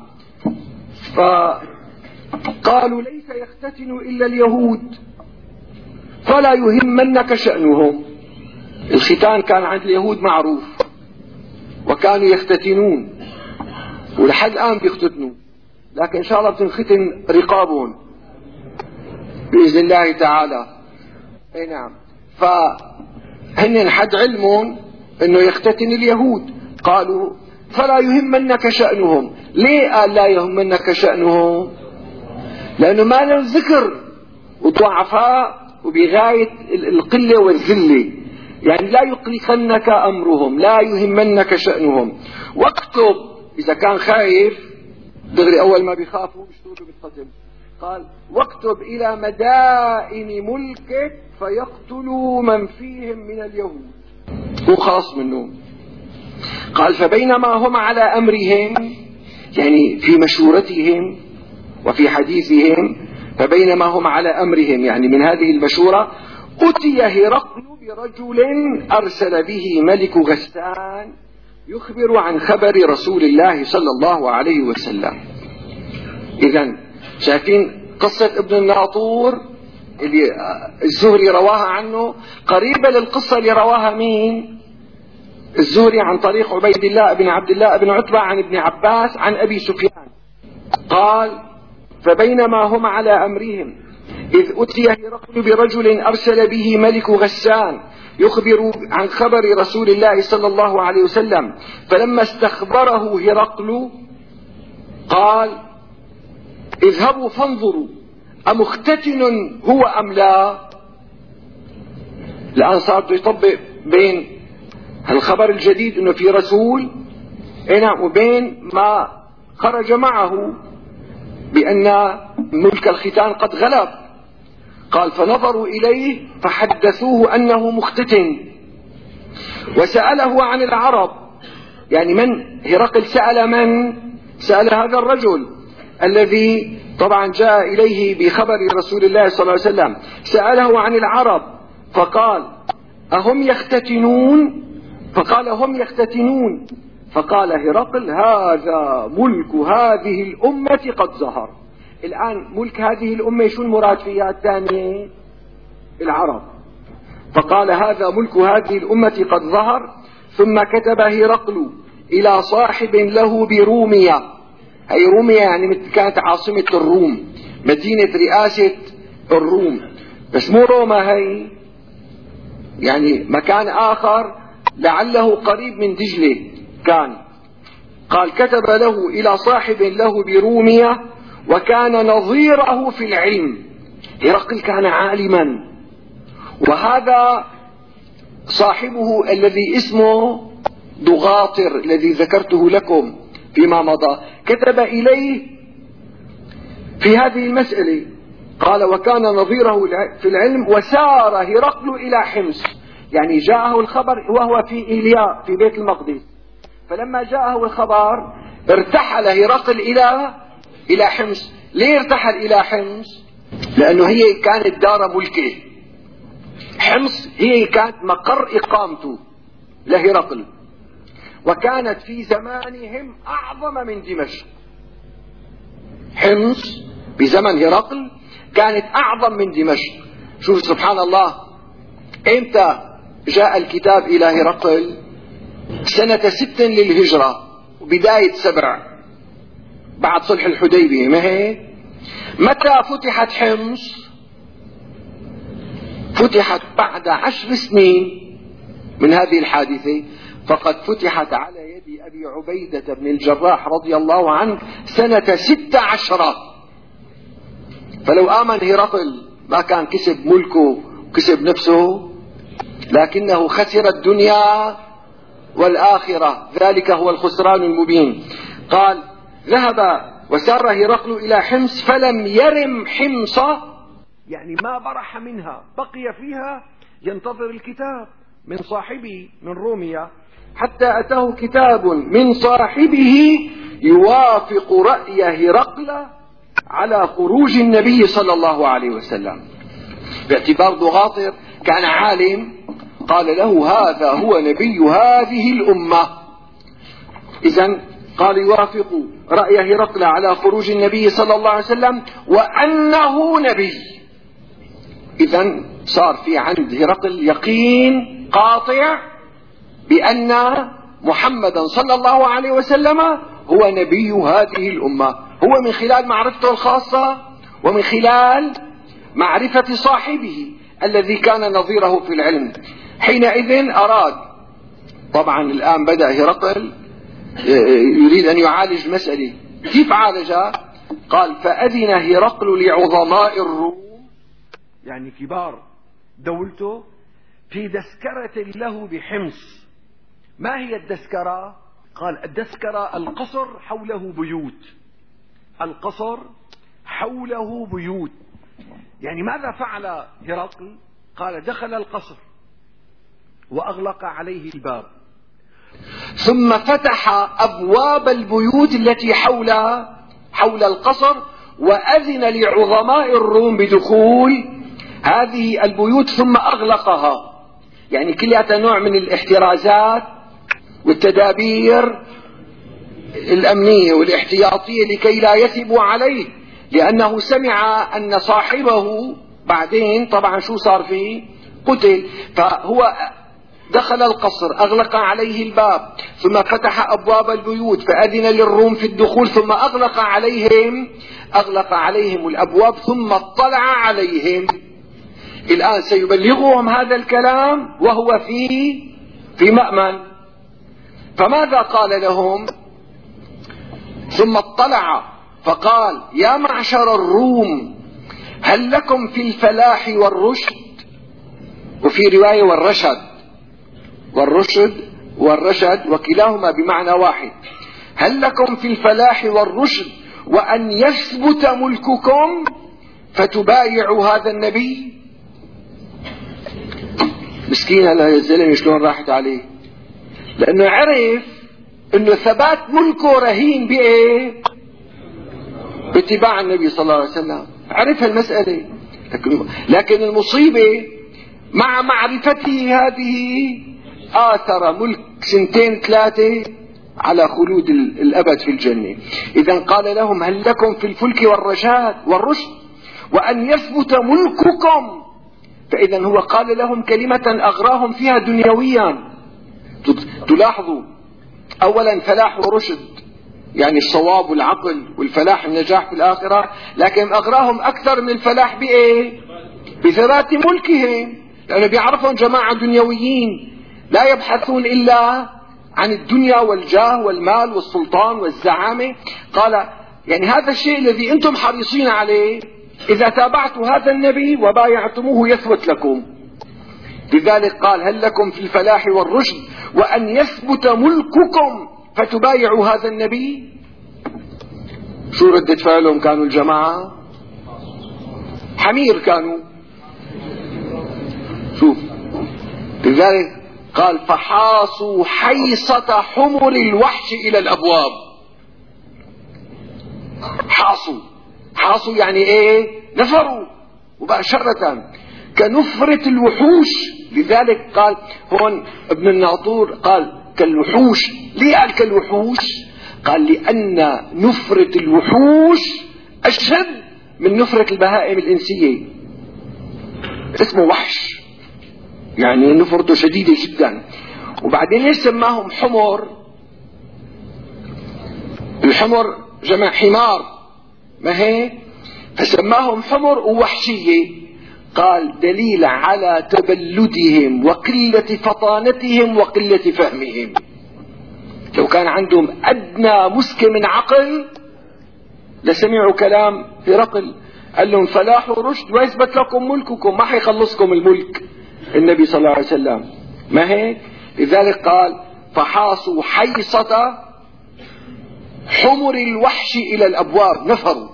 فقالوا ليس يختتن إلا اليهود فلا يهمنك شأنهم. الختان كان عند اليهود معروف وكانوا يختتنون ولحد الآن بيختتنوا، لكن إن شاء الله بتنختن رقابهم بإذن الله تعالى. اي نعم. فهن حد علمهم انه يختتن اليهود، قالوا فلا يهمنك شأنهم. ليه قال لا يهمنك شأنهم؟ لأنه ما له ذكر وضعفاء وبغاية القلة والذلة، يعني لا يقلقنك أمرهم، لا يهمنك شأنهم. واكتب إذا كان خايف دغري أول ما بيخافوا بيشتغلوا بالقتل. قال واكتب إلى مدائن ملكك فيقتلوا من فيهم من اليهود، هو خاص منهم. قال فبينما هم على أمرهم، يعني في مشورتهم وفي حديثهم، فبينما هم على أمرهم يعني من هذه المشورة أتي هرقل برجل أرسل به ملك غسان يخبر عن خبر رسول الله صلى الله عليه وسلم. إذن شايفين قصة ابن الناطور اللي الزهري رواها عنه قريبة للقصة اللي رواها مين؟ الزهري عن طريق عبيد الله بن عبد الله بن عتبة عن ابن عباس عن أبي سفيان. قال فبينما هم على أمرهم إذ أتي هرقل برجل أرسل به ملك غسان يخبر عن خبر رسول الله صلى الله عليه وسلم، فلما استخبره هرقل قال اذهبوا فانظروا أمختتن هو أم لا. الآن صار يطبق بين الخبر الجديد انه في رسول هنا وبين ما خرج معه بأن ملك الختان قد غلب. قال فنظروا إليه فحدثوه أنه مختتن وسأله عن العرب، يعني من هرقل سأل من؟ سأل هذا الرجل الذي طبعا جاء إليه بخبر رسول الله صلى الله عليه وسلم، سأله عن العرب فقال أهم يختتنون؟ فقال هم يختتنون. فقال هرقل هذا ملك هذه الأمة قد ظهر. الآن ملك هذه الأمة شو المراد فيها الثانية؟ العرب. فقال هذا ملك هذه الأمة قد ظهر. ثم كتب هرقل إلى صاحب له برومية. هي رومية يعني كانت عاصمة الروم، مدينة رئاسة الروم، بس مو روما، هي يعني مكان آخر لعله قريب من دجلة كان. قال كتب له إلى صاحب له برومية وكان نظيره في العلم. هرقل كان عالما، وهذا صاحبه الذي اسمه ضغاطر الذي ذكرته لكم فيما مضى كتب إليه في هذه المسألة. قال وكان نظيره في العلم. وسار هرقل إلى حمص، يعني جاءه الخبر وهو في إيليا في بيت المقدس، فلما جاءه الخبر ارتحل هرقل إلى إلى حمص. ليه ارتحل إلى حمص؟ لأنه هي كانت دار ملكه. حمص هي كانت مقر إقامته لهرقل، وكانت في زمانهم أعظم من دمشق. حمص بزمن هرقل كانت أعظم من دمشق. شوف سبحان الله، إمتى جاء الكتاب إلى هرقل؟ سنة ست للهجرة وبداية سبع بعد صلح الحديبية، ما هيك؟ متى فتحت حمص؟ فتحت بعد عشر سنين من هذه الحادثة. فقد فتحت على يد أبي عبيدة بن الجراح رضي الله عنه سنة ست عشرة. فلو آمن هرقل ما كان كسب ملكه وكسب نفسه، لكنه خسر الدنيا والآخرة، ذلك هو الخسران المبين. قال ذهب وسار هرقل إلى حمص فلم يرم حمص، يعني ما برح منها، بقي فيها ينتظر الكتاب من صاحبه من روميا، حتى أتاه كتاب من صاحبه يوافق رأي هرقل على خروج النبي صلى الله عليه وسلم. باعتبار ضغاطر كان عالم، قال له هذا هو نبي هذه الأمة. إذن قال يوافق رأي هرقل على خروج النبي صلى الله عليه وسلم وأنه نبي. إذن صار في عند هرقل يقين قاطع بأن محمدا صلى الله عليه وسلم هو نبي هذه الأمة، هو من خلال معرفته الخاصة ومن خلال معرفة صاحبه الذي كان نظيره في العلم. حينئذ أراد، طبعا الآن بدأ هرقل يريد أن يعالج مسألة. كيف عالجها؟ قال فأذن هرقل لعظماء الروم، يعني كبار دولته، في دسكرة له بحمص. ما هي الدسكرة؟ قال الدسكرة القصر حوله بيوت، القصر حوله بيوت. يعني ماذا فعل هرقل؟ قال دخل القصر وأغلق عليه الباب، ثم فتح أبواب البيوت التي حول حول القصر، وأذن لعظماء الروم بدخول هذه البيوت ثم أغلقها. يعني كلها نوع من الاحترازات والتدابير الأمنية والاحتياطية لكي لا يثبوا عليه، لأنه سمع أن صاحبه بعدين طبعا شو صار فيه؟ قتل. فهو دخل القصر، أغلق عليه الباب، ثم فتح أبواب البيوت فأذن للروم في الدخول، ثم أغلق عليهم أغلق عليهم الأبواب، ثم اطلع عليهم. الآن سيبلغهم هذا الكلام وهو في في مأمن. فماذا قال لهم؟ ثم اطلع فقال يا معشر الروم هل لكم في الفلاح والرشد، وفي رواية والرشد، والرشد والرشد وكلاهما بمعنى واحد. هل لكم في الفلاح والرشد وأن يثبت ملككم فتبايعوا هذا النبي؟ مسكين هذا الزلمة شلون راحت عليه، لأنه عرف أنه ثبات ملكه رهين بإيه؟ باتباع النبي صلى الله عليه وسلم. عرف المسألة، لكن المصيبة مع معرفته هذه آثر ملك سنتين ثلاثة على خلود الأبد في الجنة. إذا قال لهم هل لكم في الفلك والرشاد والرشد وأن يثبت ملككم. فإذا هو قال لهم كلمة أغراهم فيها دنيويا. تلاحظوا أولا فلاح ورشد، يعني الصواب والعقل والفلاح النجاح في الآخرة، لكن أغراهم أكثر من الفلاح بإيه؟ بثبات ملكهم، لأنه بيعرفون جماعة دنيويين لا يبحثون إلا عن الدنيا والجاه والمال والسلطان والزعامة. قال يعني هذا الشيء الذي أنتم حريصين عليه إذا تابعتوا هذا النبي وبايعتموه يثبت لكم. لذلك قال هل لكم في الفلاح والرشد وأن يثبت ملككم فتبايعوا هذا النبي. شو ردة فعلهم كانوا الجماعة؟ حمير كانوا. شوف لذلك قال فحاصوا حيصة حمر الوحش إلى الأبواب. حاصوا حاصوا يعني ايه؟ نفروا مباشرة كنفرة الوحوش. لذلك قال هون ابن الناطور قال كالوحوش. ليه قال كالوحوش؟ قال لأن نفرة الوحوش أشد من نفرة البهائم الإنسية. اسمه وحش يعني نفرته شديدة جدا. وبعدين ليش سماهم حمر؟ الحمر جمع حمار ما هيك؟ فسماهم حمر ووحشية. قال دليل على تبلدهم وقلة فطانتهم وقلة فهمهم. لو كان عندهم أدنى مسكة من عقل لسمعوا كلام هرقل قال لهم فلاح ورشد ويثبت لكم ملككم، ما حيخلصكم الملك النبي صلى الله عليه وسلم ما هيك؟ لذلك قال فحاصوا حيصة حمر الوحش إلى الأبواب. نفروا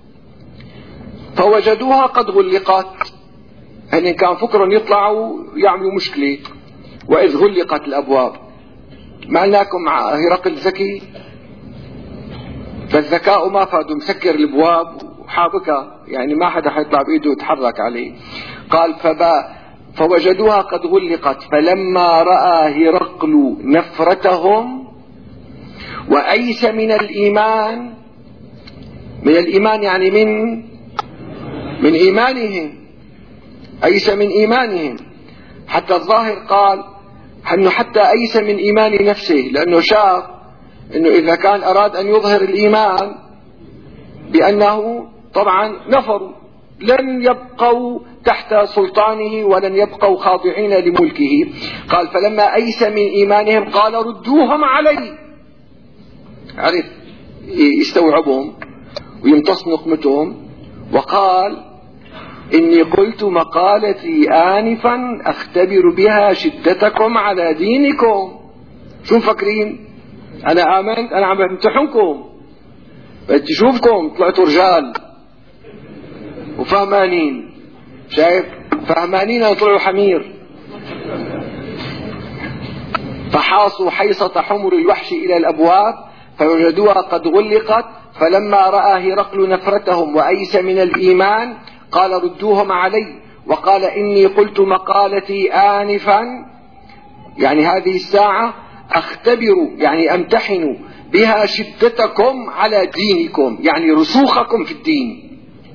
فوجدوها قد غلقت. هن كان فكرهم يطلعوا يعملوا مشكلة وإذ غلقت الأبواب. ما لكم مع هرقل ذكي؟ فالذكاء ما فاده مسكر الأبواب وحابكها، يعني ما حدا حيطلع بإيده يتحرك عليه. قال فبا فوجدوها قد غلقت فلما رأى هرقل نفرتهم وأيس من الإيمان. من الإيمان يعني من من إيمانهم، أيس من إيمانهم. حتى الظاهر قال أنه حتى أيس من إيمان نفسه، لأنه شاف أنه إذا كان أراد أن يظهر الإيمان بأنه طبعا نفروا لن يبقوا تحت سلطانه ولن يبقوا خاضعين لملكه. قال فلما أيس من إيمانهم قال ردوهم علي. عرف يستوعبهم ويمتص نقمتهم. وقال إني قلت مقالتي آنفا أختبر بها شدتكم على دينكم. شو مفكرين؟ أنا آمنت، أنا عم بمتحنكم، بدي أشوفكم طلعتوا رجال وفهمانين. شايف؟ فهمانين أن طلعوا حمير. فحاصوا حيصة حمر الوحش إلى الأبواب فوجدوها قد غلقت فلما رأى هرقل نفرتهم وأيس من الإيمان قال ردوهم علي. وقال إني قلت مقالتي آنفا يعني هذه الساعة أختبر يعني أمتحن بها شدتكم على دينكم، يعني رسوخكم في الدين.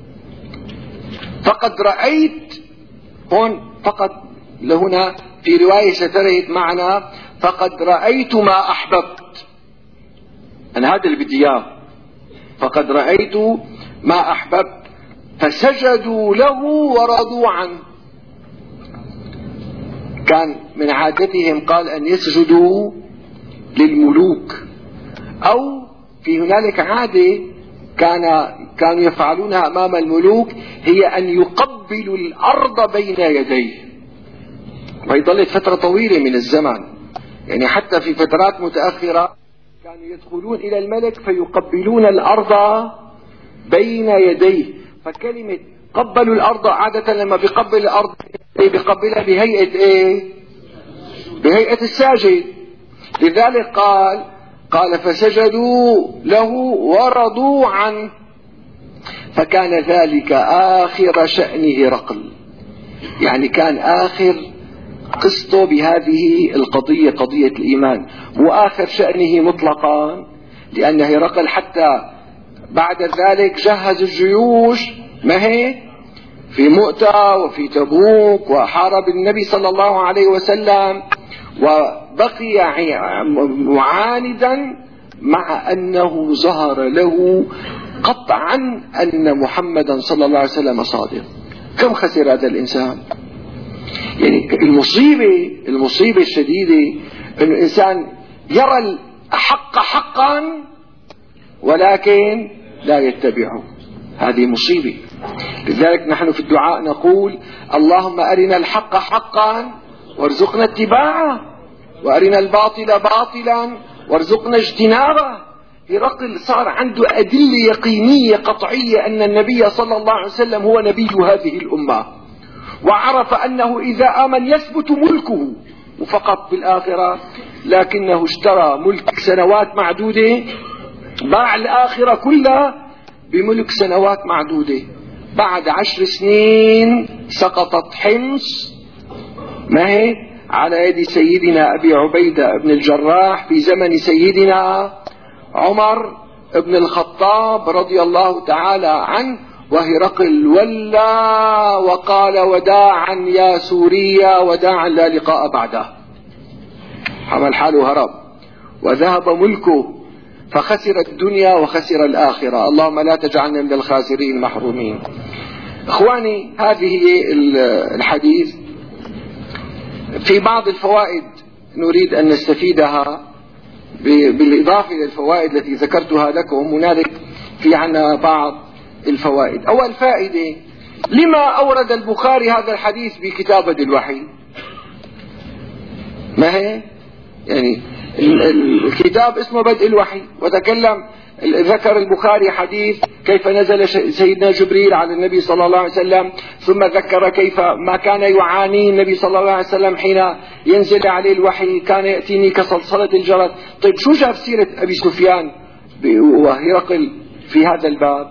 فقد رأيت هون فقد لهنا في رواية سترد معنا فقد رأيت ما أحببت. أنا هذا اللي بدي إياه. فقد رأيت ما أحببت فسجدوا له ورضوا عنه. كان من عادتهم قال أن يسجدوا للملوك، أو في هنالك عادة كان كانوا يفعلونها أمام الملوك هي أن يقبلوا الأرض بين يديه. وهي ظلت فترة طويلة من الزمن، يعني حتى في فترات متأخرة كانوا يدخلون إلى الملك فيقبلون الأرض بين يديه. فكلمة قبلوا الأرض عادة لما بيقبل الأرض بيقبلها بهيئة إيه؟ بهيئة الساجد. لذلك قال قال فسجدوا له ورضوا عنه. فكان ذلك آخر شأن هرقل، يعني كان آخر قصته بهذه القضية، قضية الإيمان، مو آخر شأنه مطلقا، لأن هرقل حتى بعد ذلك جهز الجيوش، ما هيك؟ في مؤتة وفي تبوك، وحارب النبي صلى الله عليه وسلم، وبقي معاندا، مع أنه ظهر له قطعا أن محمدا صلى الله عليه وسلم صادق. كم خسر هذا الإنسان؟ يعني المصيبة المصيبة الشديدة أن الإنسان يرى الحق حقا ولكن لا يتبعه، هذه مصيبة. لذلك نحن في الدعاء نقول: اللهم أرنا الحق حقا وارزقنا اتباعه، وأرنا الباطل باطلا وارزقنا اجتنابه. هرقل صار عنده أدلة يقينية قطعية أن النبي صلى الله عليه وسلم هو نبي هذه الأمة، وعرف أنه إذا آمن يثبت ملكه فقط بالآخرة، لكنه اشترى ملك سنوات معدودة، باع الآخرة كلها بملك سنوات معدودة. بعد عشر سنين سقطت حمص، ما هي، على يد سيدنا أبي عبيدة بن الجراح في زمن سيدنا عمر بن الخطاب رضي الله تعالى عنه، وهرقل ولى وقال: وداعا يا سوريا، وداعا لا لقاء بعده. حمل حاله هرب وذهب ملكه، فخسر الدنيا وخسر الآخرة. اللهم لا تجعلنا من الخاسرين المحرومين. اخواني، هذه الحديث في بعض الفوائد نريد أن نستفيدها بالإضافة إلى الفوائد التي ذكرتها لكم. هنالك في عنا بعض الفوائد. أول فائدة: لما أورد البخاري هذا الحديث بكتابة الوحي؟ ما هي؟ يعني الكتاب اسمه بدء الوحي، وتكلم ذكر البخاري حديث كيف نزل سيدنا جبريل على النبي صلى الله عليه وسلم، ثم ذكر كيف ما كان يعانيه النبي صلى الله عليه وسلم حين ينزل عليه الوحي، كان يأتيني كصلصلة الجرس. طيب شو جاب سيرة أبي سفيان وهرقل في هذا الباب؟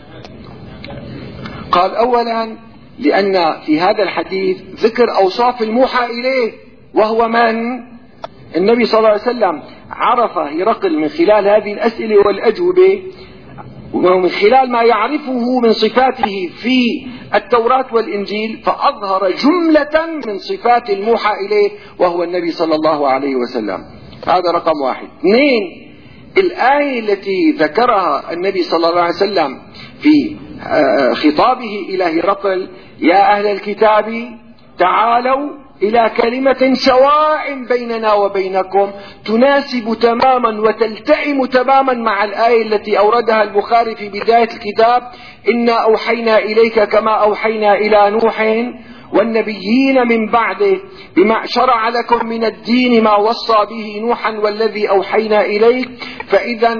قال: أولا لأن في هذا الحديث ذكر أوصاف الموحى إليه، وهو من؟ النبي صلى الله عليه وسلم. عرف هرقل من خلال هذه الأسئلة والأجوبة، ومن خلال ما يعرفه من صفاته في التوراة والإنجيل، فأظهر جملة من صفات الموحى إليه وهو النبي صلى الله عليه وسلم. هذا رقم واحد. اثنين: الآية التي ذكرها النبي صلى الله عليه وسلم في خطابه إلى هرقل: يا أهل الكتاب تعالوا إلى كلمة سواء بيننا وبينكم، تناسب تماما وتلتئم تماما مع الآية التي أوردها البخاري في بداية الكتاب: إنا أوحينا إليك كما أوحينا إلى نوح والنبيين من بعده بما شرع لكم من الدين ما وصى به نوحا والذي أوحينا إليك. فإذا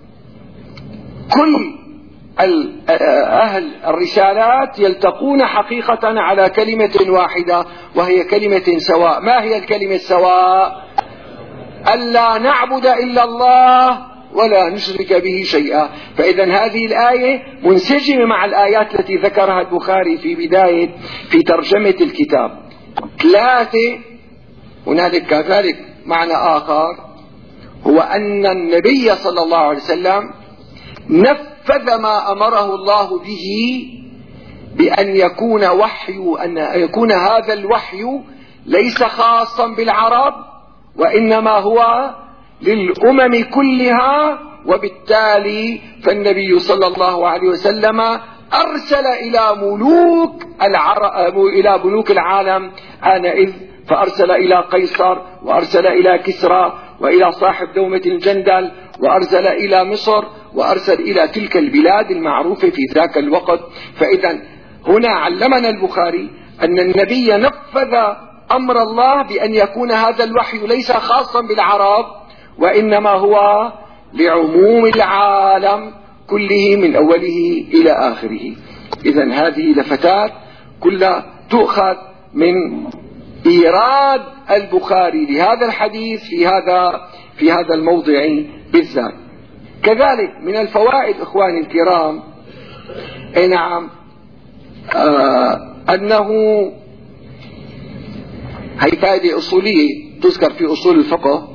كل أهل الرسالات يلتقون حقيقة على كلمة واحدة، وهي كلمة سواء. ما هي الكلمة السواء؟ ألا نعبد إلا الله ولا نشرك به شيئا. فإذا هذه الآية منسجمة مع الآيات التي ذكرها البخاري في بداية في ترجمة الكتاب. ثلاثة: هنالك كذلك معنى آخر، هو أن النبي صلى الله عليه وسلم نفذ ما أمره الله به، بأن يكون وحي أن يكون هذا الوحي ليس خاصا بالعرب، وإنما هو للأمم كلها. وبالتالي فالنبي صلى الله عليه وسلم أرسل إلى ملوك العرب إلى ملوك العالم آنئذ، فأرسل إلى قيصر، وأرسل إلى كسرى، وإلى صاحب دومة الجندل، وأرسل إلى مصر، وأرسل إلى تلك البلاد المعروفة في ذاك الوقت. فإذا هنا علمنا البخاري أن النبي نفذ أمر الله بأن يكون هذا الوحي ليس خاصا بالعرب، وإنما هو لعموم العالم كله من أوله إلى آخره. إذا هذه لفتات كلها تؤخذ من إيراد البخاري لهذا الحديث في هذا في هذا الموضع بالذات. كذلك من الفوائد إخواني الكرام، أي نعم، آه أنه هي فائدة أصولية تذكر في أصول الفقه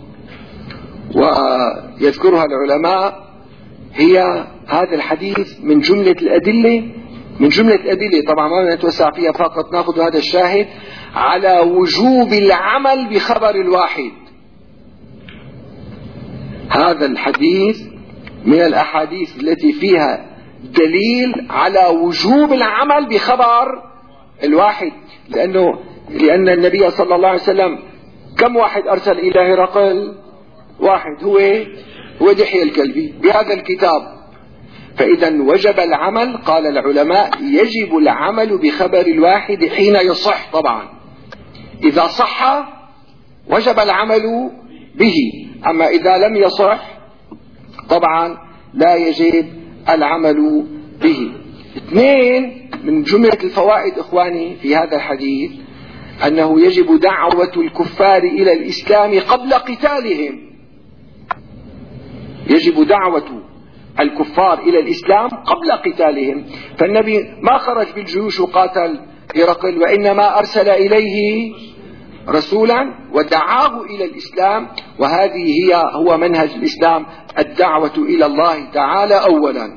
ويذكرها العلماء. هي هذا الحديث من جملة الأدلة من جملة الأدلة طبعا ما نتوسع فيها، فقط نأخذ هذا الشاهد على وجوب العمل بخبر الواحد. هذا الحديث من الأحاديث التي فيها دليل على وجوب العمل بخبر الواحد، لأنه لأن النبي صلى الله عليه وسلم كم واحد أرسل إلى هرقل؟ واحد، هو هو دحية الكلبي بهذا الكتاب. فإذا وجب العمل، قال العلماء يجب العمل بخبر الواحد حين يصح. طبعا إذا صح وجب العمل به، أما إذا لم يصح طبعا لا يجب العمل به. اثنين من جملة الفوائد إخواني في هذا الحديث أنه يجب دعوة الكفار إلى الإسلام قبل قتالهم. يجب دعوة الكفار إلى الإسلام قبل قتالهم، فالنبي ما خرج بالجيوش وقاتل هرقل، وإنما أرسل إليه رسولا ودعاه إلى الإسلام، وهذه هي هو منهج الإسلام، الدعوة إلى الله تعالى أولا.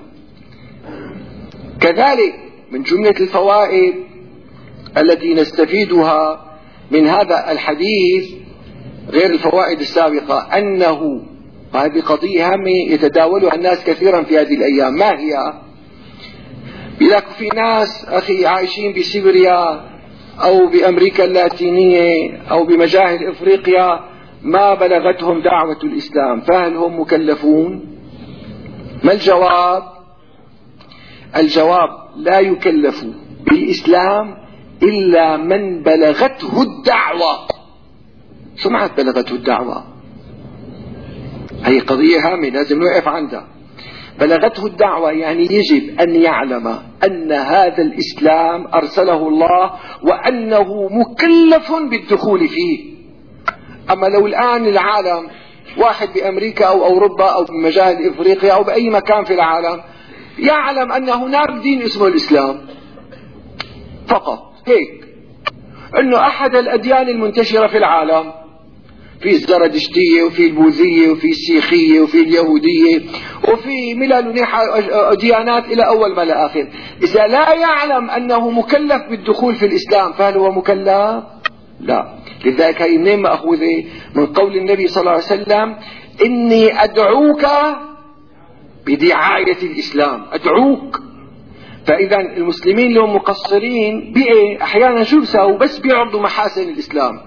كذلك من جملة الفوائد التي نستفيدها من هذا الحديث غير الفوائد السابقة أنه، وهذه قضية هامة يتداولها الناس كثيرا في هذه الأيام، ما هي؟ بيلاقوا في ناس أخي عايشين بسيبيريا أو بأمريكا اللاتينية أو بمجاهل إفريقيا ما بلغتهم دعوة الإسلام، فهل هم مكلفون؟ ما الجواب؟ الجواب لا يكلف بالإسلام إلا من بلغته الدعوة. شو معنى بلغته الدعوة؟ هي قضية هامة لازم نوقف عندها. بلغته الدعوة يعني يجب أن يعلم أن هذا الإسلام أرسله الله وأنه مكلف بالدخول فيه. أما لو الآن العالم واحد بأمريكا أو أوروبا أو بمجال إفريقيا أو بأي مكان في العالم يعلم أن هناك دين اسمه الإسلام فقط هيك، أنه أحد الأديان المنتشرة في العالم، في الزردشتية وفي البوذية وفي السيخية وفي اليهودية وفي ملل ونحى ديانات إلى أول ما لآخر. إذا لا يعلم أنه مكلف بالدخول في الإسلام فهل هو مكلف؟ لا. لذلك هي منين مأخوذة؟ من قول النبي صلى الله عليه وسلم إني أدعوك بدعاية الإسلام، أدعوك. فإذا المسلمين لهم مقصرين بإيه؟ أحيانا شو بيساووا؟ بس بيعرضوا محاسن الإسلام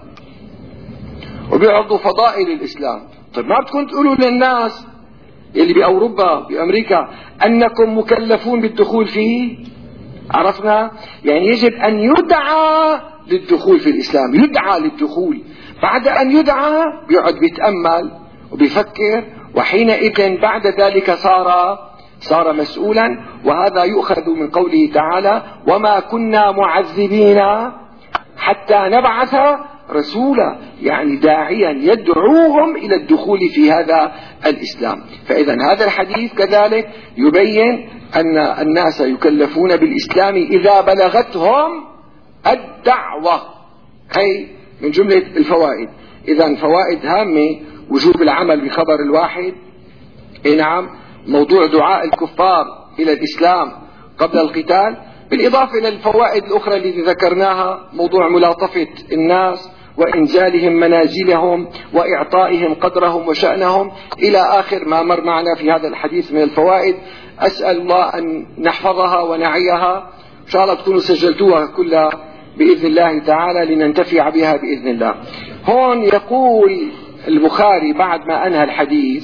وبيعرضوا فضائل الإسلام. طيب ما بتكون تقولوا للناس اللي بأوروبا بأمريكا أنكم مكلفون بالدخول فيه؟ عرفنا؟ يعني يجب أن يدعى للدخول في الإسلام، يدعى للدخول. بعد أن يدعى بيقعد بيتأمل وبيفكر، وحينئذ بعد ذلك صار صار مسؤولا. وهذا يؤخذ من قوله تعالى وما كنا معذبين حتى نبعث رسولا، يعني داعيا يدعوهم إلى الدخول في هذا الإسلام. فإذا هذا الحديث كذلك يبين أن الناس يكلفون بالإسلام إذا بلغتهم الدعوة. هي من جملة الفوائد. إذا فوائد هامة: وجوب العمل بخبر الواحد، نعم، موضوع دعاء الكفار إلى الإسلام قبل القتال، بالإضافة إلى الفوائد الأخرى التي ذكرناها، موضوع ملاطفة الناس وإنزالهم منازلهم وإعطائهم قدرهم وشأنهم إلى آخر ما مر معنا في هذا الحديث من الفوائد. أسأل الله أن نحفظها ونعيها، إن شاء الله تكونوا سجلتوها كلها بإذن الله تعالى لننتفع بها بإذن الله. هون يقول البخاري بعد ما أنهى الحديث،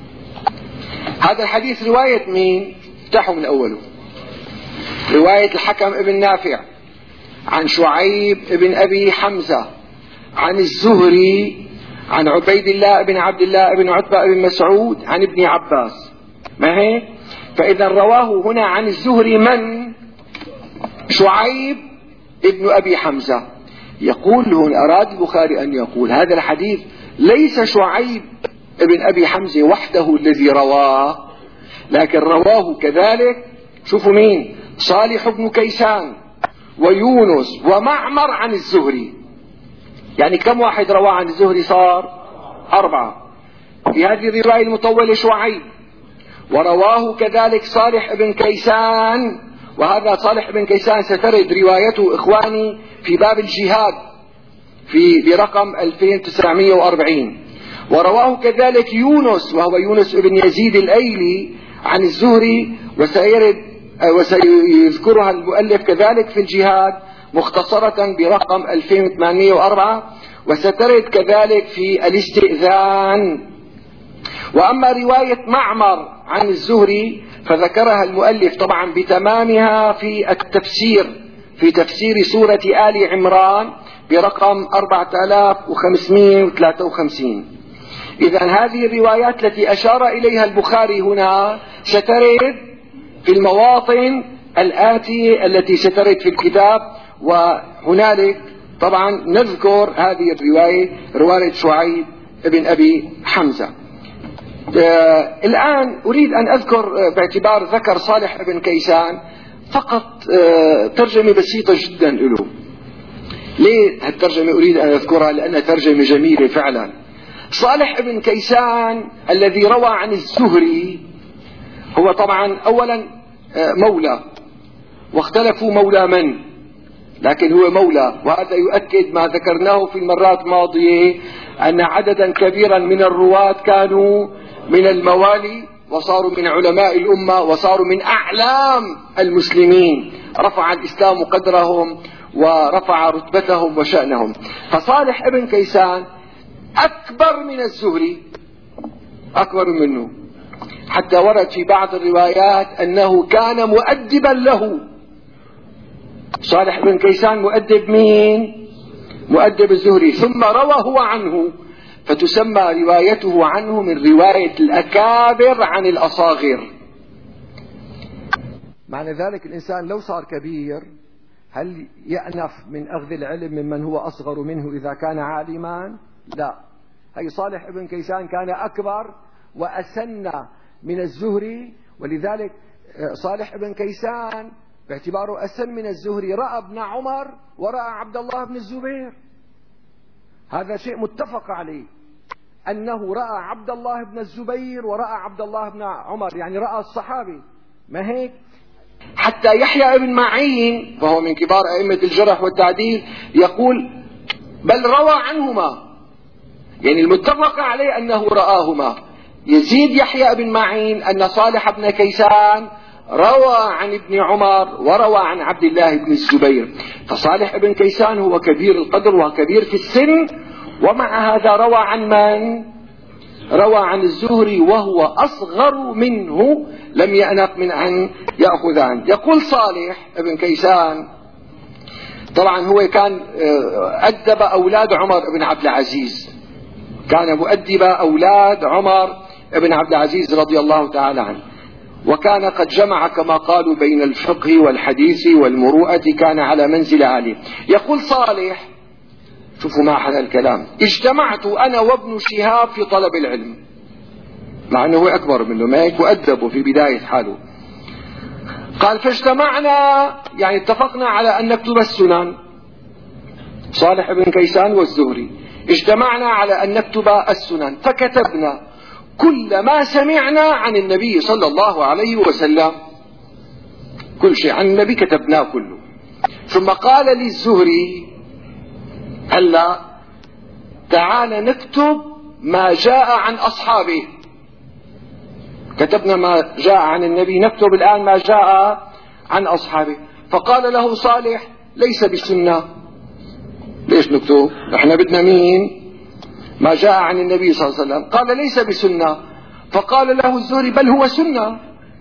هذا الحديث رواية مين؟ افتحوا من أوله. رواية الحكم ابن نافع عن شعيب ابن أبي حمزة عن الزهري عن عبيد الله بن عبد الله بن عتبة بن مسعود عن ابن عباس، ما هيك؟ فإذا رواه هنا عن الزهري من؟ شعيب ابن أبي حمزة. يقول هنا أراد البخاري أن يقول هذا الحديث ليس شعيب ابن أبي حمزة وحده الذي رواه، لكن رواه كذلك، شوفوا مين؟ صالح بن كيسان ويونس ومعمر عن الزهري. يعني كم واحد روى عن الزهري صار؟ أربعة. في هذه الرواية المطولة شعيب، ورواه كذلك صالح بن كيسان، وهذا صالح بن كيسان سترد روايته إخواني في باب الجهاد في برقم ألفين وتسعمائة وأربعين. ورواه كذلك يونس، وهو يونس بن يزيد الأيلي، عن الزهري، وسيرد وسيذكرها المؤلف كذلك في الجهاد مختصرة برقم ألفين وثمانمائة وأربعة، وسترد كذلك في الاستئذان. وأما رواية معمر عن الزهري فذكرها المؤلف طبعا بتمامها في التفسير، في تفسير سورة آل عمران برقم أربعة آلاف وخمسمائة وثلاثة وخمسين. إذن هذه الروايات التي أشار إليها البخاري هنا سترد في المواطن الآتية التي سترد في الكتاب، وهنالك طبعا نذكر هذه الرواية، رواية شعيب بن أبي حمزة. آه الآن أريد أن أذكر آه باعتبار ذكر صالح بن كيسان فقط آه ترجمة بسيطة جدا له. ليه هالترجمة أريد أن أذكرها؟ لأنها ترجمة جميلة فعلا. صالح بن كيسان الذي روى عن الزهري هو طبعا أولا آه مولى، واختلفوا مولى من، لكن هو مولى، وهذا يؤكد ما ذكرناه في المرات الماضية أن عددا كبيرا من الرواة كانوا من الموالي، وصاروا من علماء الأمة، وصاروا من أعلام المسلمين، رفع الإسلام قدرهم ورفع رتبتهم وشأنهم. فصالح ابن كيسان أكبر من الزهري، أكبر منه، حتى ورد في بعض الروايات أنه كان مؤدبا له. صالح بن كيسان مؤدب مين؟ مؤدب الزهري، ثم روى هو عنه، فتسمى روايته عنه من رواية الأكابر عن الأصاغر. معنى ذلك الإنسان لو صار كبير هل يأنف من أخذ العلم ممن هو أصغر منه إذا كان عالما؟ لا. هي صالح بن كيسان كان أكبر وأسن من الزهري، ولذلك صالح بن كيسان باعتباره أسن من الزهري رأى ابن عمر ورأى عبد الله بن الزبير. هذا شيء متفق عليه، أنه رأى عبد الله بن الزبير ورأى عبد الله بن عمر، يعني رأى الصحابي، ما هيك؟ حتى يحيى بن معين وهو من كبار أئمة الجرح والتعديل يقول بل روى عنهما، يعني المتفق عليه أنه رآهما. يزيد يحيى بن معين أن صالح بن كيسان روى عن ابن عمر وروى عن عبد الله بن الزبير. فصالح بن كيسان هو كبير القدر وكبير في السن، ومع هذا روى عن من؟ روى عن الزهري وهو أصغر منه، لم يأنف من أن يأخذ عنه. يقول صالح بن كيسان طبعا هو كان أدب أولاد عمر بن عبد العزيز، كان مؤدب أولاد عمر بن عبد العزيز رضي الله تعالى عنه، وكان قد جمع كما قالوا بين الفقه والحديث والمروءة، كان على منزل عالي. يقول صالح، شوفوا ما حل الكلام، اجتمعت أنا وابن شهاب في طلب العلم، مع أنه هو أكبر منه، ما هيك وأدبه في بداية حاله. قال فاجتمعنا، يعني اتفقنا على أن نكتب السنن، صالح بن كيسان والزهري اجتمعنا على أن نكتب السنن، فكتبنا كل ما سمعنا عن النبي صلى الله عليه وسلم، كل شيء عن النبي كتبناه كله. ثم قال للزهري هلا تعال نكتب ما جاء عن أصحابه، كتبنا ما جاء عن النبي، نكتب الآن ما جاء عن أصحابه. فقال له صالح ليس بسنة. ليش نكتب؟ احنا بدنا مين؟ ما جاء عن النبي صلى الله عليه وسلم. قال ليس بسنة. فقال له الزهري بل هو سنة،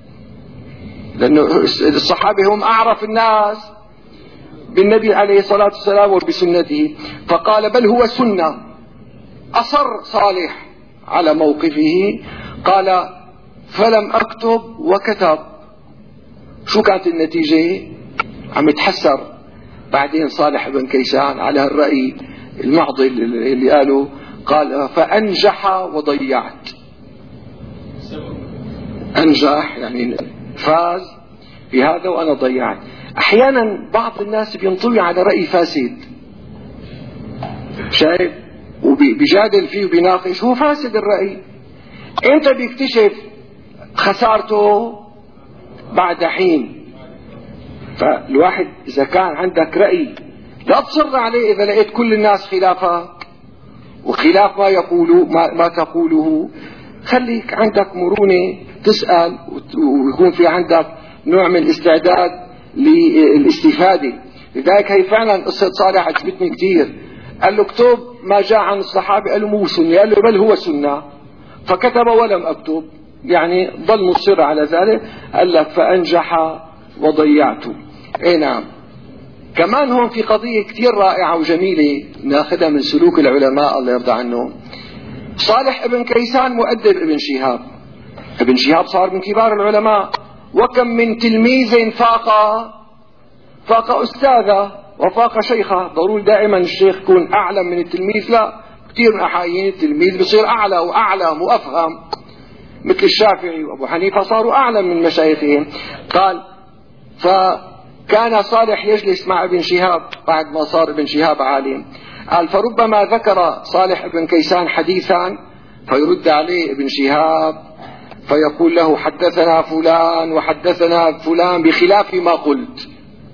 لأن الصحابة هم أعرف الناس بالنبي عليه الصلاة والسلام وبسنته. فقال بل هو سنة. أصر صالح على موقفه، قال فلم أكتب وكتب. شو كانت النتيجة؟ عم يتحسر بعدين صالح بن كيسان على الرأي المعضل اللي قالوا، قال فأنجح وضيعت. أنجح يعني فاز في هذا وأنا ضيعت. أحيانا بعض الناس بينطوي على رأي فاسد، شايف؟ وبيجادل فيه وبيناقش، هو فاسد الرأي. امتى بيكتشف خسارته؟ بعد حين. فالواحد إذا كان عندك رأي لا تصر عليه إذا لقيت كل الناس خلافك وخلاف ما يقولوا ما, ما تقوله. خليك عندك مرونة تسأل، ويكون في عندك نوع من الاستعداد للاستفادة. لذلك هي فعلا قصة صالح عجبتني كثير. قال له اكتب ما جاء عن الصحابة، قال له مو سنة، قال له بل هو سنة، فكتب ولم أكتب، يعني ظل مصر على ذلك. قال لك فأنجح وضيعت. اي نعم. كمان هون في قضية كثير رائعة وجميلة ناخذها من سلوك العلماء الله يرضى عنهم. صالح ابن كيسان مؤدب ابن شهاب. ابن شهاب صار من كبار العلماء، وكم من تلميذ فاق فاق أستاذه وفاق شيخه. ضروري دائما الشيخ يكون أعلم من التلميذ؟ لا، كثير من أحايين التلميذ بصير أعلى وأعلم وأفهم، مثل الشافعي وأبو حنيفة صاروا أعلم من مشايخهم. قال فكان صالح يجلس مع ابن شهاب بعد ما صار ابن شهاب عالم. قال فربما ذكر صالح ابن كيسان حديثا فيرد عليه ابن شهاب فيقول له حدثنا فلان وحدثنا فلان بخلاف ما قلت.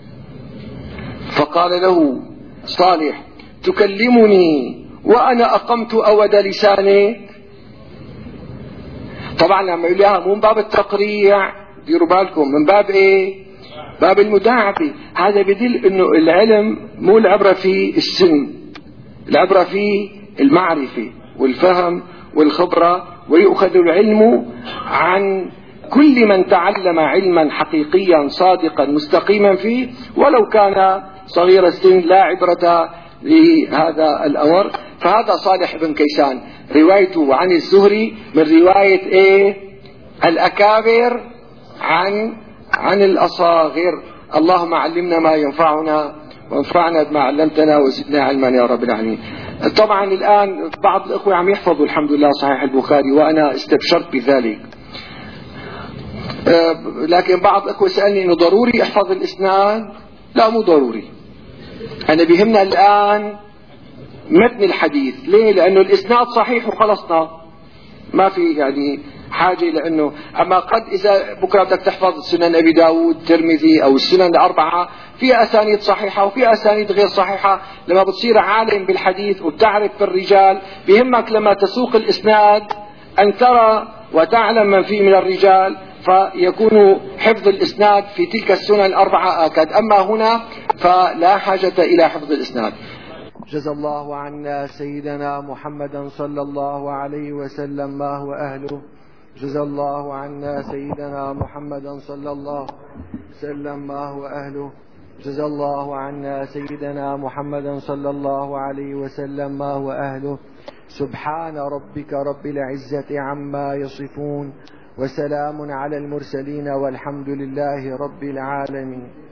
فقال له صالح تكلمني وأنا أقمت أود لسانك؟ طبعا لما يقول لها مو من باب التقريع، ديروا بالكم، من باب ايه؟ باب المداعبة. هذا بدل انه العلم مو العبرة في السن، العبرة في المعرفة والفهم والخبرة. ويؤخذ العلم عن كل من تعلم علما حقيقيا صادقا مستقيما فيه ولو كان صغير السن، لا عبرة لهذا الأمر. فهذا صالح بن كيسان روايته عن الزهري من رواية ايه؟ الأكابر عن عن الأصاغر. اللهم علمنا ما ينفعنا وانفعنا بما علمتنا وزدنا علما يا رب العالمين. طبعا الآن بعض الأخوة عم يحفظوا الحمد لله صحيح البخاري وأنا استبشرت بذلك، أه لكن بعض الأخوة سألني إنه ضروري أحفظ الإسناد. لا، مو ضروري. أنا بيهمنا الآن متن الحديث. ليه؟ لأنه الإسناد صحيح وخلصنا، ما في يعني حاجة لأنه. أما قد إذا بكرة بدك تحفظ سنن أبي داود الترمذي أو السنن الأربعة فيها أسانيد صحيحة وفيها أسانيد غير صحيحة، لما بتصير عالم بالحديث وبتعرف بالرجال بيهمك لما تسوق الإسناد أن ترى وتعلم من فيه من الرجال، فيكون حفظ الإسناد في تلك السنن الأربعة آكد. أما هنا فلا حاجة إلى حفظ الإسناد. جزا الله عنا سيدنا محمدا صلى الله عليه وسلم ما هو أهله. جزا الله عنا سيدنا محمدا صلى الله وسلم ما هو أهله. جزا الله عنا سيدنا محمدا صلى الله عليه وسلم ما هو أهله. سبحان ربك رب العزة عما يصفون وسلام على المرسلين والحمد لله رب العالمين.